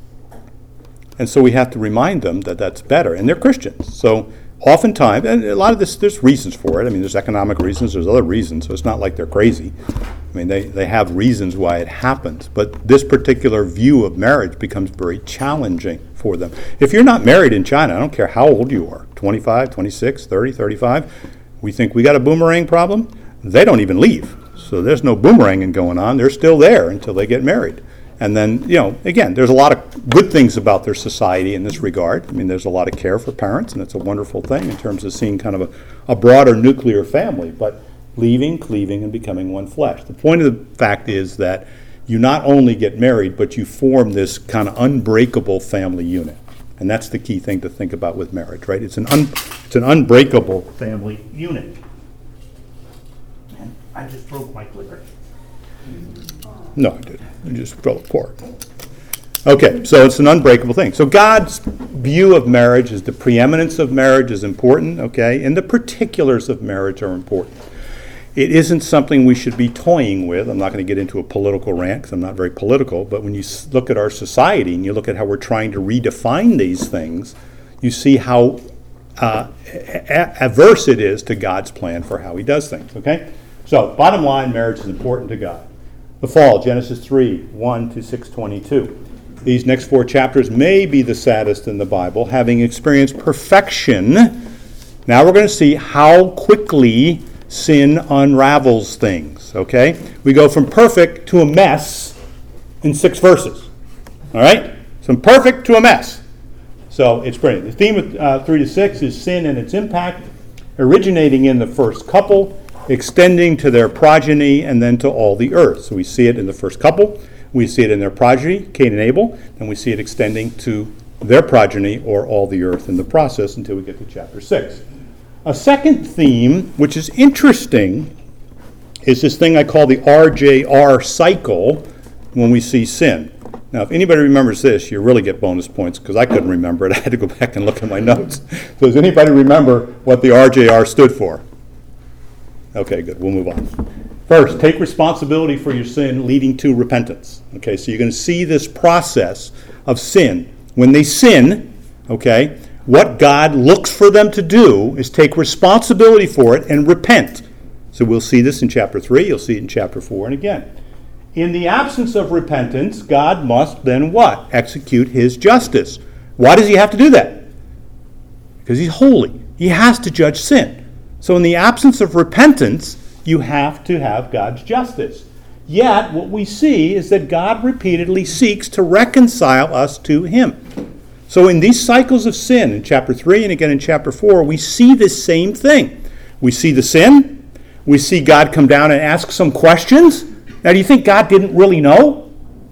And so we have to remind them that that's better. And they're Christians. So oftentimes, and a lot of this, there's reasons for it. I mean, there's economic reasons, there's other reasons. So it's not like they're crazy. I mean, they, they have reasons why it happens. But this particular view of marriage becomes very challenging for them. If you're not married in China, I don't care how old you are, twenty-five, twenty-six, thirty, thirty-five, we think we got a boomerang problem. They don't even leave. So there's no boomeranging going on. They're still there until they get married. And then, you know, again, there's a lot of good things about their society in this regard. I mean, there's a lot of care for parents, and it's a wonderful thing in terms of seeing kind of a, a broader nuclear family. But leaving, cleaving, and becoming one flesh. The point of the fact is that you not only get married, but you form this kind of unbreakable family unit. And that's the key thing to think about with marriage, right? It's an un, it's an unbreakable family unit. And I just broke my clicker. No, I didn't. I just fell apart. Okay, so it's an unbreakable thing. So God's view of marriage is the preeminence of marriage is important, okay, and the particulars of marriage are important. It isn't something we should be toying with. I'm not going to get into a political rant because I'm not very political, but when you look at our society and you look at how we're trying to redefine these things, you see how uh, a- averse it is to God's plan for how he does things, okay? So, bottom line, marriage is important to God. The fall, Genesis three, one to six twenty-two. These next four chapters may be the saddest in the Bible, having experienced perfection. Now we're going to see how quickly sin unravels things, okay? We go from perfect to a mess in six verses, all right? From perfect to a mess. So it's brilliant. The theme of uh, three to six is sin and its impact, originating in the first couple, extending to their progeny, and then to all the earth. So we see it in the first couple, we see it in their progeny, Cain and Abel, and we see it extending to their progeny or all the earth in the process until we get to chapter six. A second theme, which is interesting, is this thing I call the R J R cycle when we see sin. Now, if anybody remembers this, you really get bonus points because I couldn't remember it. I had to go back and look at my notes. So does anybody remember what the R J R stood for? Okay, good. We'll move on. First, take responsibility for your sin leading to repentance. Okay, so you're going to see this process of sin. When they sin, okay, what God looks for them to do is take responsibility for it and repent. So we'll see this in chapter three. You'll see it in chapter four and again. In the absence of repentance, God must then what? Execute his justice. Why does he have to do that? Because he's holy. He has to judge sin. So in the absence of repentance, you have to have God's justice. Yet, what we see is that God repeatedly seeks to reconcile us to him. So in these cycles of sin, in chapter three and again in chapter four, we see this same thing. We see the sin. We see God come down and ask some questions. Now, do you think God didn't really know?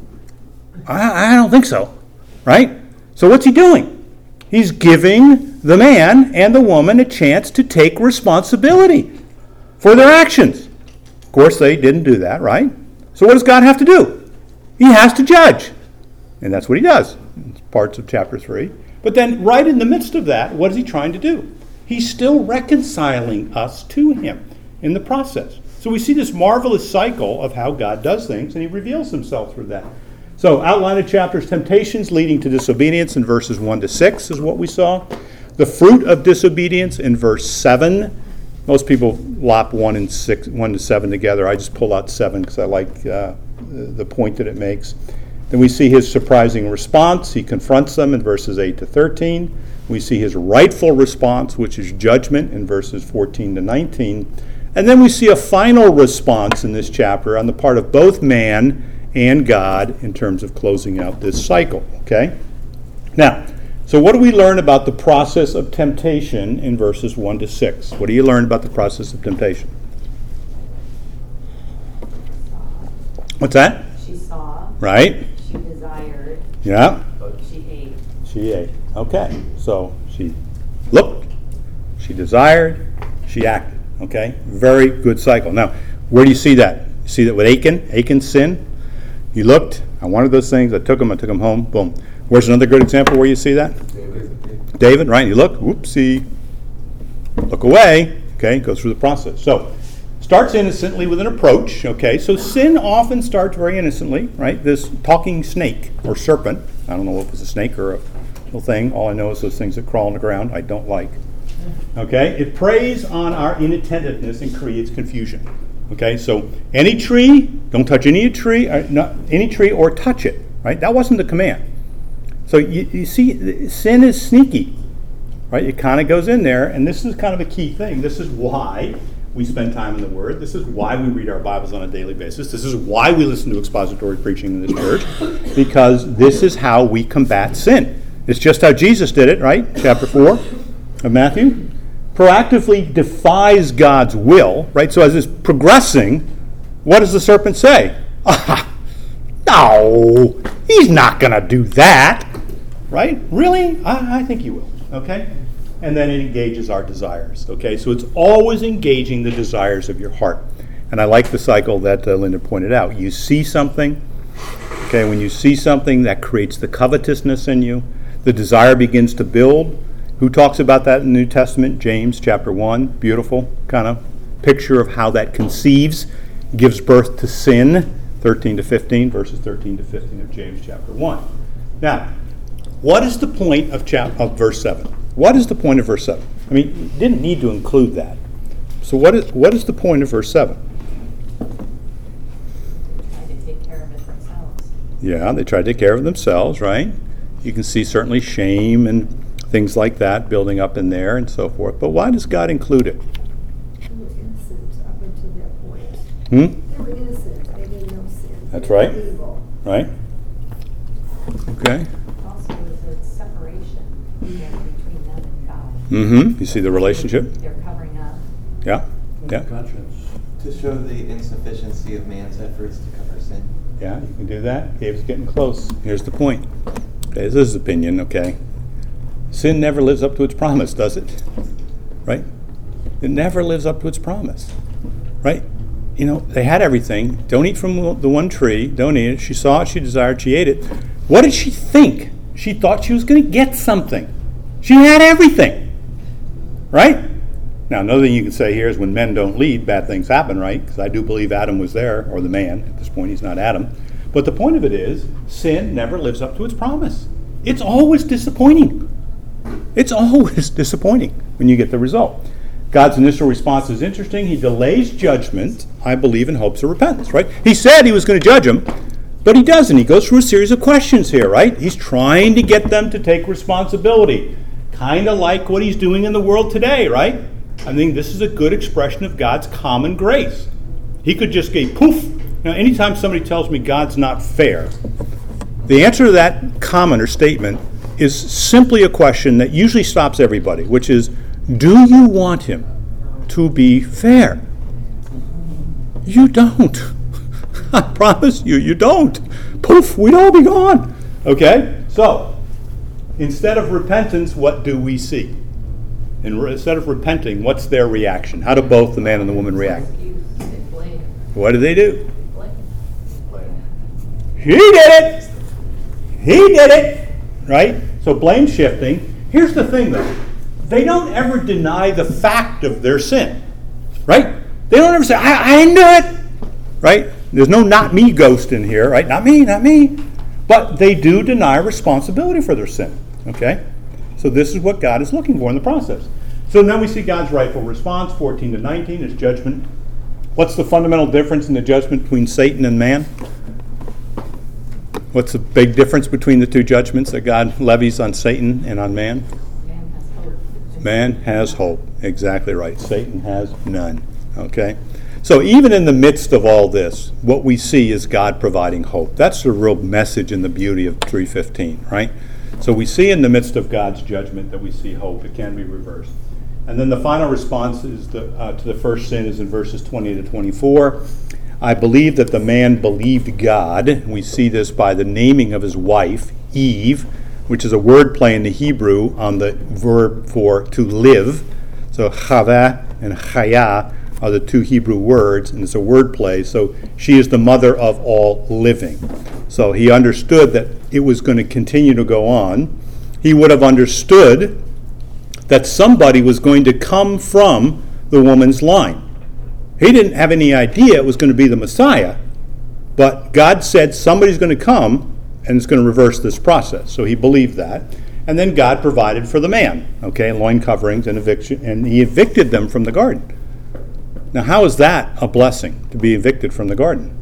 I, I don't think so, right? So what's he doing? He's giving the man and the woman a chance to take responsibility for their actions. Of course, they didn't do that, right? So what does God have to do? He has to judge. And that's what he does in parts of chapter three. But then right in the midst of that, what is he trying to do? He's still reconciling us to him in the process. So we see this marvelous cycle of how God does things, and he reveals himself through that. So outline of chapters, temptations leading to disobedience in verses one to six is what we saw. The fruit of disobedience in verse seven. Most people lop one and six, one to seven together. I just pull out seven because I like uh, the point that it makes. Then we see his surprising response. He confronts them in verses eight to thirteen. We see his rightful response, which is judgment, in verses fourteen to nineteen. And then we see a final response in this chapter on the part of both man and God in terms of closing out this cycle, okay? Now, so what do we learn about the process of temptation in verses one to six? What do you learn about the process of temptation? What's that? She saw. Right? She desired. Yeah. She ate. She ate. Okay. So she looked, she desired, she acted. Okay? Very good cycle. Now, where do you see that? You see that with Achan? Achan's sin? You looked, I wanted those things, I took them, I took them home, boom. Where's another good example where you see that? David. David, right? You look, whoopsie, look away, okay? Go through the process. So, starts innocently with an approach, okay? So sin often starts very innocently, right? This talking snake or serpent, I don't know if it's a snake or a little thing. All I know is those things that crawl on the ground I don't like. Okay? It preys on our inattentiveness and creates confusion. Okay? So any tree, don't touch any tree, uh, not any tree or touch it, right? That wasn't the command. So you, you see, sin is sneaky, right? It kind of goes in there, and this is kind of a key thing. This is why we spend time in the Word. This is why we read our Bibles on a daily basis. This is why we listen to expository preaching in this church, because this is how we combat sin. It's just how Jesus did it, right? Chapter four of Matthew. Proactively defies God's will, right? So as it's progressing, what does the serpent say? Ah, no, he's not going to do that, right? Really? I, I think he will, okay? And then it engages our desires, okay? So it's always engaging the desires of your heart. And I like the cycle that uh, Linda pointed out. You see something, okay? When you see something, that creates the covetousness in you. The desire begins to build. Who talks about that in the New Testament? James chapter one, beautiful kind of picture of how that conceives, gives birth to sin, thirteen to fifteen, verses thirteen to fifteen of James chapter one. Now, what is the point of, chap- of verse seven? What is the point of verse seven? I mean, you didn't need to include that. So what is what is the point of verse seven? Tried to take care of it themselves. Yeah, they tried to take care of themselves, right? You can see certainly shame and things like that building up in there and so forth. But why does God include it? They were innocent up until that point. Hmm? They were innocent. They didn't know sin. That's They were right. evil. Right? Okay. Also, there's a separation yeah, between them and God. Mm-hmm. You see the relationship? They're covering up. Yeah. Yeah. Conscience. To show the insufficiency of man's efforts to cover sin. Yeah, you can do that. Gabe's getting close. Here's the point. Okay, this is opinion, okay? Sin never lives up to its promise, does it? Right? It never lives up to its promise. Right? You know, they had everything. Don't eat from the one tree. Don't eat it. She saw it. She desired. She ate it. What did she think? She thought she was going to get something. She had everything. Right? Now, another thing you can say here is when men don't lead, bad things happen, right? Because I do believe Adam was there, or the man. At this point, he's not Adam. But the point of it is, sin never lives up to its promise. It's always disappointing. It's always disappointing when you get the result. God's initial response is interesting. He delays judgment, I believe, in hopes of repentance, right? He said he was going to judge them, but he doesn't. He goes through a series of questions here, right? He's trying to get them to take responsibility, kind of like what he's doing in the world today, right? I think this is a good expression of God's common grace. He could just go poof. Now, anytime somebody tells me God's not fair, the answer to that comment or statement is simply a question that usually stops everybody, which is, do you want him to be fair? You don't. I promise you, you don't. Poof, we'd all be gone. Okay? So, instead of repentance, what do we see? And re- instead of repenting, what's their reaction? How do both the man and the woman react? Excuse, they blame. What do they do? Blame. He did it! He did it! Right? So blame shifting. Here's the thing though. They don't ever deny the fact of their sin. Right? They don't ever say, I, I didn't do it! Right? There's no not me ghost in here, right? Not me, not me. But they do deny responsibility for their sin. Okay? So this is what God is looking for in the process. So now we see God's rightful response, fourteen to nineteen, is judgment. What's the fundamental difference in the judgment between Satan and man? What's the big difference between the two judgments that God levies on Satan and on man? Man has hope. Man has hope. Exactly right. Satan has none. okay? So even in the midst of all this, what we see is God providing hope. That's the real message and the beauty of three fifteen, right? So we see in the midst of God's judgment that we see hope. It can be reversed. And then the final response is the, uh, to the first sin is in verses twenty to twenty-four. I believe that the man believed God. We see this by the naming of his wife, Eve, which is a word play in the Hebrew on the verb for to live. So chava and chaya are the two Hebrew words, and it's a word play. So she is the mother of all living. So he understood that it was going to continue to go on. He would have understood that somebody was going to come from the woman's line. He didn't have any idea it was going to be the Messiah, but God said somebody's going to come and it's going to reverse this process. So he believed that. And then God provided for the man, okay, loin coverings and eviction, and he evicted them from the garden. Now, how is that a blessing, to be evicted from the garden?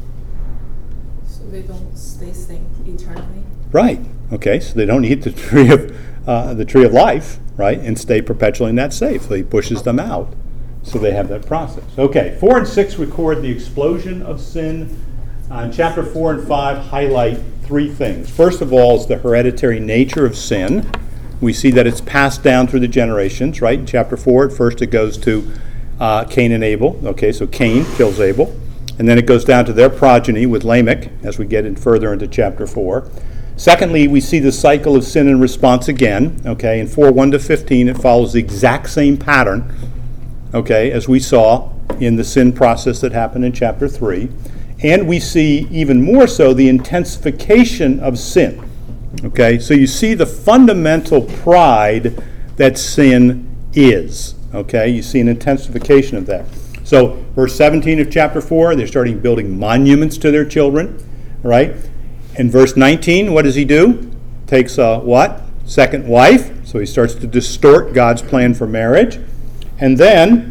So they don't stay safe eternally. Right. Okay. So they don't eat the tree of uh, the tree of life, right, and stay perpetually in that safe. So he pushes them out. So they have that process. Okay. Four and six record the explosion of sin. Uh, chapter four and five highlight three things. First of all is the hereditary nature of sin. We see that it's passed down through the generations, right? In chapter four, at first it goes to uh, Cain and Abel. Okay, so Cain kills Abel. And then it goes down to their progeny with Lamech as we get in further into chapter four. Secondly, we see the cycle of sin and response again. Okay, in four one to fifteen, it follows the exact same pattern, okay, as we saw in the sin process that happened in chapter three. And we see even more so the intensification of sin. Okay, so you see the fundamental pride that sin is. Okay, you see an intensification of that. So verse seventeen of chapter four, they're starting building monuments to their children, right? In verse nineteen, what does he do? Takes a what? Second wife. So he starts to distort God's plan for marriage. And then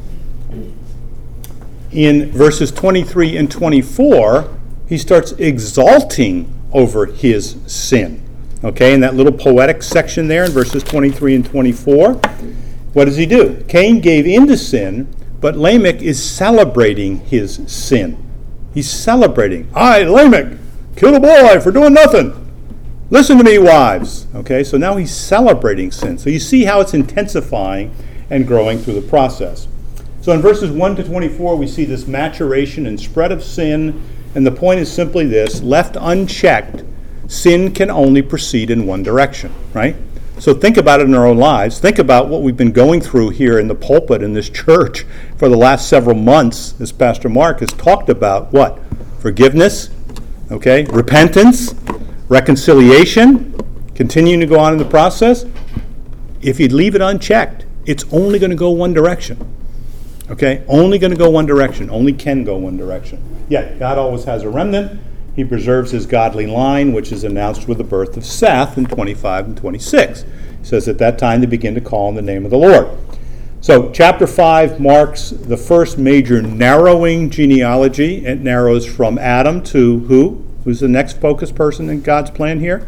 in verses twenty-three and twenty-four, he starts exalting over his sin. Okay, in that little poetic section there in verses twenty-three and twenty-four, what does he do? Cain gave in to sin, but Lamech is celebrating his sin. He's celebrating. I, Lamech, killed a boy for doing nothing. Listen to me, wives. Okay, so now he's celebrating sin. So you see how it's intensifying and growing through the process. So in verses one to twenty-four, we see this maturation and spread of sin, and the point is simply this: left unchecked, sin can only proceed in one direction, right? So think about it in our own lives. Think about what we've been going through here in the pulpit in this church for the last several months, as Pastor Mark has talked about what? Forgiveness, okay, repentance, reconciliation, continuing to go on in the process. If you leave it unchecked, it's only going to go one direction. Okay? Only going to go one direction. Only can go one direction. Yet, God always has a remnant. He preserves his godly line, which is announced with the birth of Seth in twenty-five and twenty-six. He says, at that time they begin to call on the name of the Lord. So, chapter five marks the first major narrowing genealogy. It narrows from Adam to who? Who's the next focus person in God's plan here?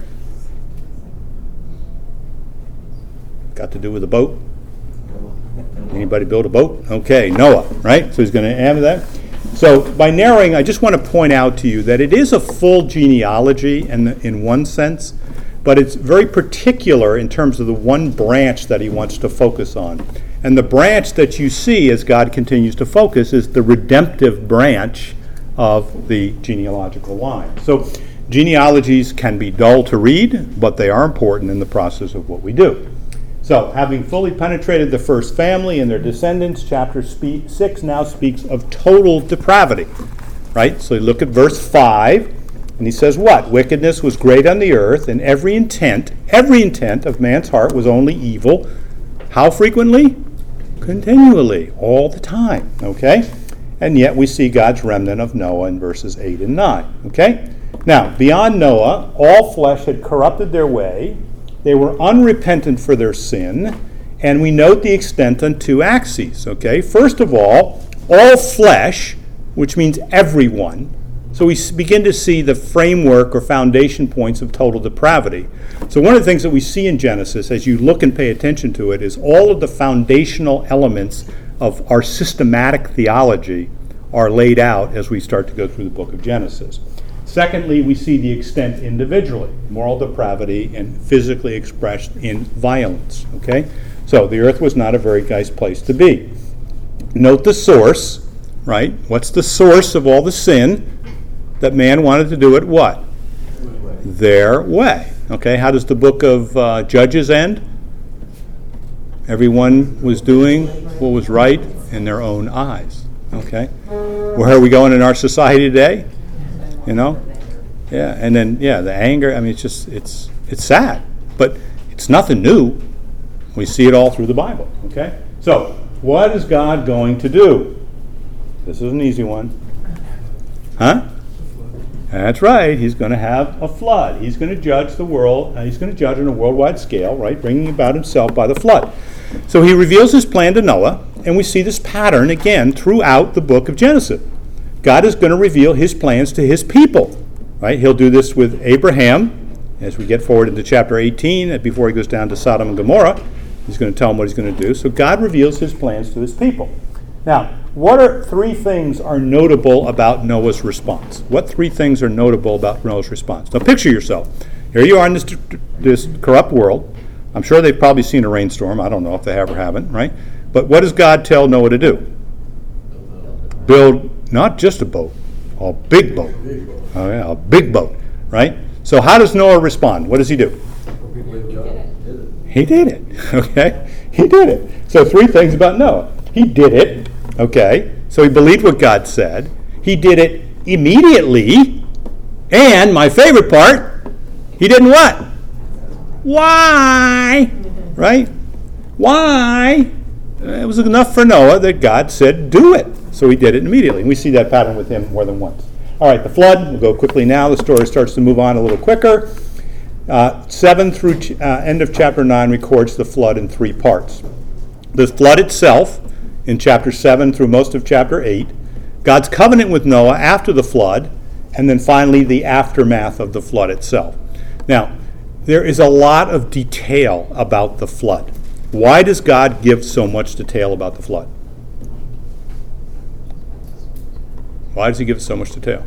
Got to do with a boat? Anybody build a boat? Okay, Noah, right? So he's going to add that. So by narrowing, I just want to point out to you that it is a full genealogy in, in one sense, but it's very particular in terms of the one branch that he wants to focus on. And the branch that you see as God continues to focus is the redemptive branch of the genealogical line. So genealogies can be dull to read, but they are important in the process of what we do. So, having fully penetrated the first family and their descendants, chapter six now speaks of total depravity, right? So you look at verse five, and he says what? Wickedness was great on the earth, and every intent, every intent of man's heart was only evil. How frequently? Continually, all the time, okay? And yet we see God's remnant of Noah in verses eight and nine, okay? Now, beyond Noah, all flesh had corrupted their way. They were unrepentant for their sin, and we note the extent on two axes, okay? First of all, all flesh, which means everyone. So we begin to see the framework or foundation points of total depravity. So one of the things that we see in Genesis, as you look and pay attention to it, is all of the foundational elements of our systematic theology are laid out as we start to go through the book of Genesis. Secondly, we see the extent individually, moral depravity and physically expressed in violence. Okay? So the earth was not a very nice place to be. Note the source, right? What's the source of all the sin? That man wanted to do it what? Their way. Okay, how does the book of uh, Judges end? Everyone was doing what was right in their own eyes. Okay? Where are we going in our society today? You know? Yeah, and then, yeah, the anger, I mean, it's just, it's it's sad. But it's nothing new. We see it all through the Bible. Okay? So, what is God going to do? This is an easy one. Huh? That's right. He's going to have a flood. He's going to judge the world. Uh, he's going to judge on a worldwide scale, right? Bringing about himself by the flood. So he reveals his plan to Noah, and we see this pattern again throughout the book of Genesis. God is going to reveal his plans to his people, right? He'll do this with Abraham as we get forward into chapter eighteen, and before he goes down to Sodom and Gomorrah. He's going to tell them what he's going to do. So God reveals his plans to his people. Now, what are three things are notable about Noah's response? What three things are notable about Noah's response? Now, picture yourself. Here you are in this, this corrupt world. I'm sure they've probably seen a rainstorm. I don't know if they have or haven't, right? But what does God tell Noah to do? Build not just a boat, a big boat. Oh, yeah, a big boat, right? So how does Noah respond? What does he do? He did it, okay? He did it. So three things about Noah. He did it, okay? So he believed what God said. He did it immediately. And my favorite part, he didn't what? Why? Right? Why? It was enough for Noah that God said, do it. So he did it immediately. And we see that pattern with him more than once. All right, the flood. We'll go quickly now. The story starts to move on a little quicker. Uh, seven through ch- uh, end of chapter nine records the flood in three parts. The flood itself in chapter seven through most of chapter eight, God's covenant with Noah after the flood, and then finally the aftermath of the flood itself. Now, there is a lot of detail about the flood. Why does God give so much detail about the flood? Why does he give so much detail?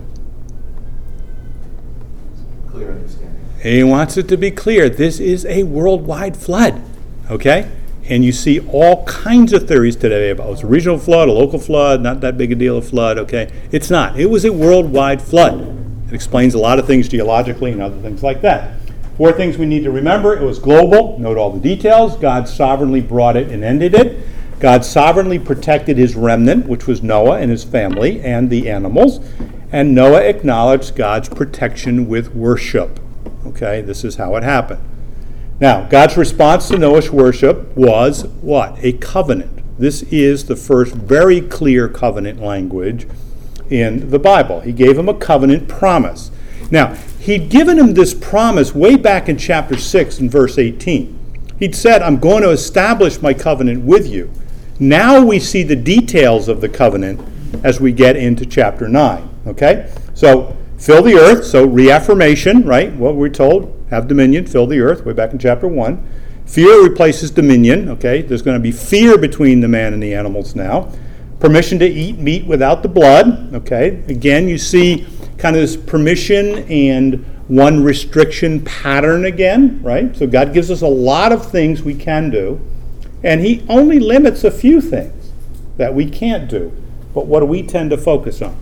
Clear understanding. He wants it to be clear. This is a worldwide flood, okay? And you see all kinds of theories today about it's a regional flood, a local flood, not that big a deal of flood, okay? It's not. It was a worldwide flood. It explains a lot of things geologically and other things like that. Four things we need to remember. It was global. Note all the details. God sovereignly brought it and ended it. God sovereignly protected his remnant, which was Noah and his family and the animals. And Noah acknowledged God's protection with worship. Okay, this is how it happened. Now, God's response to Noah's worship was what? A covenant. This is the first very clear covenant language in the Bible. He gave him a covenant promise. Now, he'd given him this promise way back in chapter six and verse eighteen. He'd said, I'm going to establish my covenant with you. Now we see the details of the covenant as we get into chapter nine. Okay? So, fill the earth, so reaffirmation, right? What we're told, have dominion, fill the earth, way back in chapter one. Fear replaces dominion, okay? There's going to be fear between the man and the animals now. Permission to eat meat without the blood, okay? Again, you see kind of this permission and one restriction pattern again, right? So God gives us a lot of things we can do, and he only limits a few things that we can't do. But what do we tend to focus on?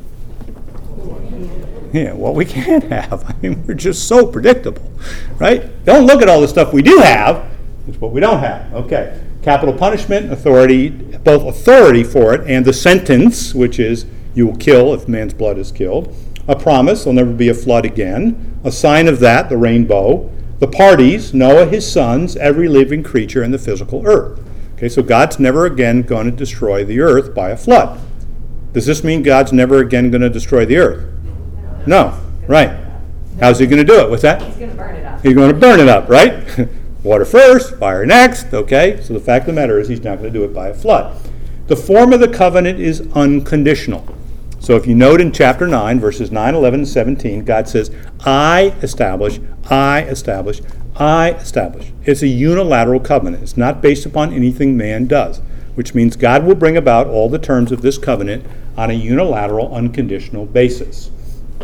Yeah, what we can't have. I mean, we're just so predictable, right? Don't look at all the stuff we do have. It's what we don't have. Okay. Capital punishment, authority, both authority for it and the sentence, which is you will kill if man's blood is killed. A promise, there'll never be a flood again. A sign of that, the rainbow. The parties, Noah, his sons, every living creature in the physical earth. Okay, so God's never again going to destroy the earth by a flood. Does this mean God's never again going to destroy the earth? No, right. How's he going to do it? What's that? He's going to burn it up. He's going to burn it up, right? Water first, fire next, okay? So the fact of the matter is he's not going to do it by a flood. The form of the covenant is unconditional. So if you note in chapter nine, verses nine, eleven, and seventeen, God says, I establish, I establish, I establish. It's a unilateral covenant. It's not based upon anything man does. which means God will bring about all the terms of this covenant on a unilateral, unconditional basis.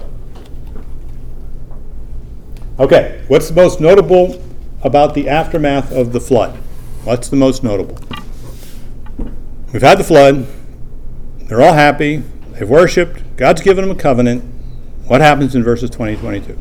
Okay, what's the most notable about the aftermath of the flood? What's the most notable? We've had the flood. They're all happy. They've worshipped. God's given them a covenant. What happens in verses twenty and twenty-two?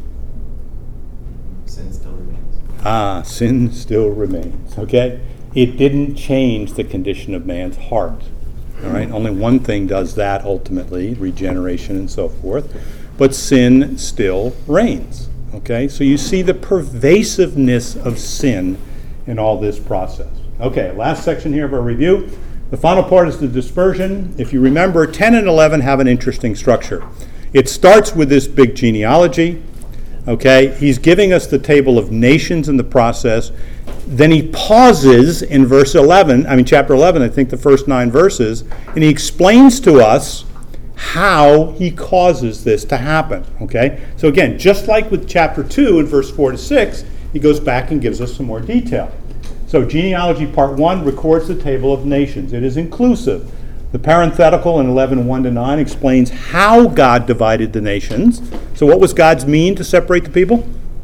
Sin still remains. Ah, sin still remains, okay? It didn't change the condition of man's heart, all right? Only one thing does that ultimately, regeneration and so forth, but sin still reigns, okay? So you see the pervasiveness of sin in all this process. Okay, last section here of our review. The final part is the dispersion. If you remember, ten and eleven have an interesting structure. It starts with this big genealogy. Okay, he's giving us the table of nations in the process. Then he pauses in verse eleven, I mean chapter eleven, I think the first nine verses, and he explains to us how he causes this to happen. Okay, so again, just like with chapter two in verse four to six, he goes back and gives us some more detail. So genealogy part one records the table of nations. It is inclusive. The parenthetical in eleven one to nine explains how God divided the nations. So what was God's mean to separate the people?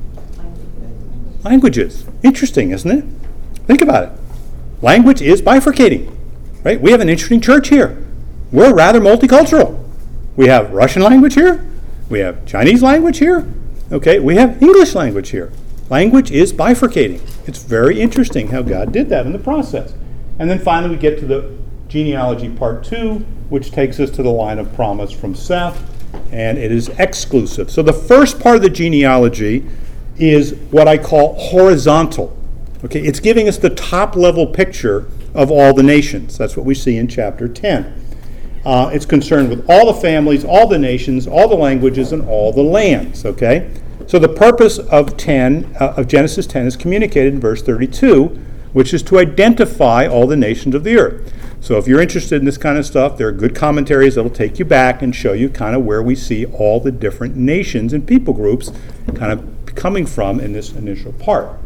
Languages. Interesting, isn't it? Think about it. Language is bifurcating, right? We have an interesting church here. We're rather multicultural. We have Russian language here. We have Chinese language here. Okay, we have English language here. Language is bifurcating. It's very interesting how God did that in the process. And then finally we get to the genealogy part two, which takes us to the line of promise from Seth, and it is exclusive. So the first part of the genealogy is what I call horizontal. Okay, it's giving us the top level picture of all the nations. That's what we see in chapter ten. Uh, it's concerned with all the families, all the nations, all the languages, and all the lands. Okay, so the purpose of ten uh, of Genesis ten is communicated in verse thirty-two, which is to identify all the nations of the earth. So if you're interested in this kind of stuff, there are good commentaries that will take you back and show you kind of where we see all the different nations and people groups kind of coming from in this initial part.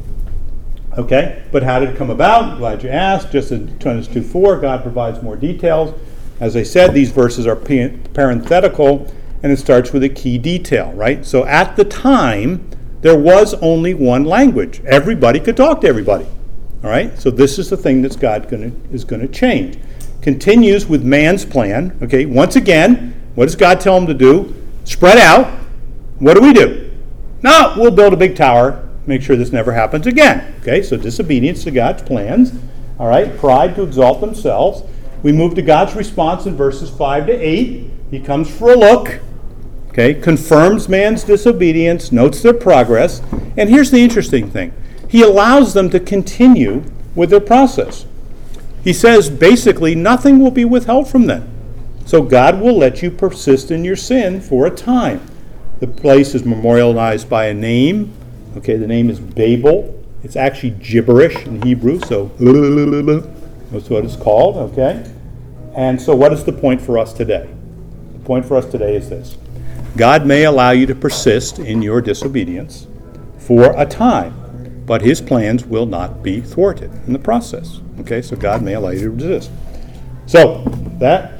Okay, but how did it come about? Glad you asked. Just in Genesis two four, God provides more details. As I said, these verses are parenthetical, and it starts with a key detail, right? So at the time, there was only one language. Everybody could talk to everybody. All right, so this is the thing that God gonna, is going to change. Continues with man's plan. Okay, once again, what does God tell him to do? Spread out. What do we do? No, we'll build a big tower. Make sure this never happens again. Okay, so disobedience to God's plans. All right, pride to exalt themselves. We move to God's response in verses five to eight. He comes for a look. Okay, confirms man's disobedience, notes their progress. And here's the interesting thing. He allows them to continue with their process. He says, basically, nothing will be withheld from them. So God will let you persist in your sin for a time. The place is memorialized by a name. Okay, the name is Babel. It's actually gibberish in Hebrew, so that's what it's called, okay? And so what is the point for us today? The point for us today is this. God may allow you to persist in your disobedience for a time, but his plans will not be thwarted in the process. Okay, so God may allow you to resist. So, that,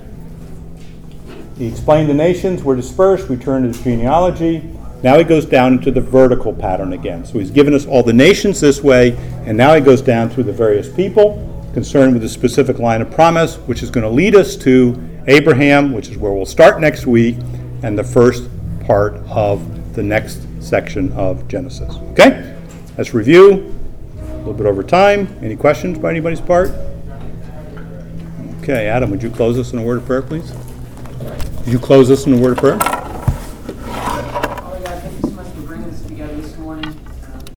he explained the nations were dispersed, we turn to the genealogy. Now he goes down into the vertical pattern again. So he's given us all the nations this way, and now he goes down through the various people, concerned with the specific line of promise, which is going to lead us to Abraham, which is where we'll start next week, and the first part of the next section of Genesis. Okay? Let's review, a little bit over time. Any questions by anybody's part? Okay, Adam, would you close us in a word of prayer, please? Would you close us in a word of prayer? Father God, thank you so much for bringing us together this morning. Uh,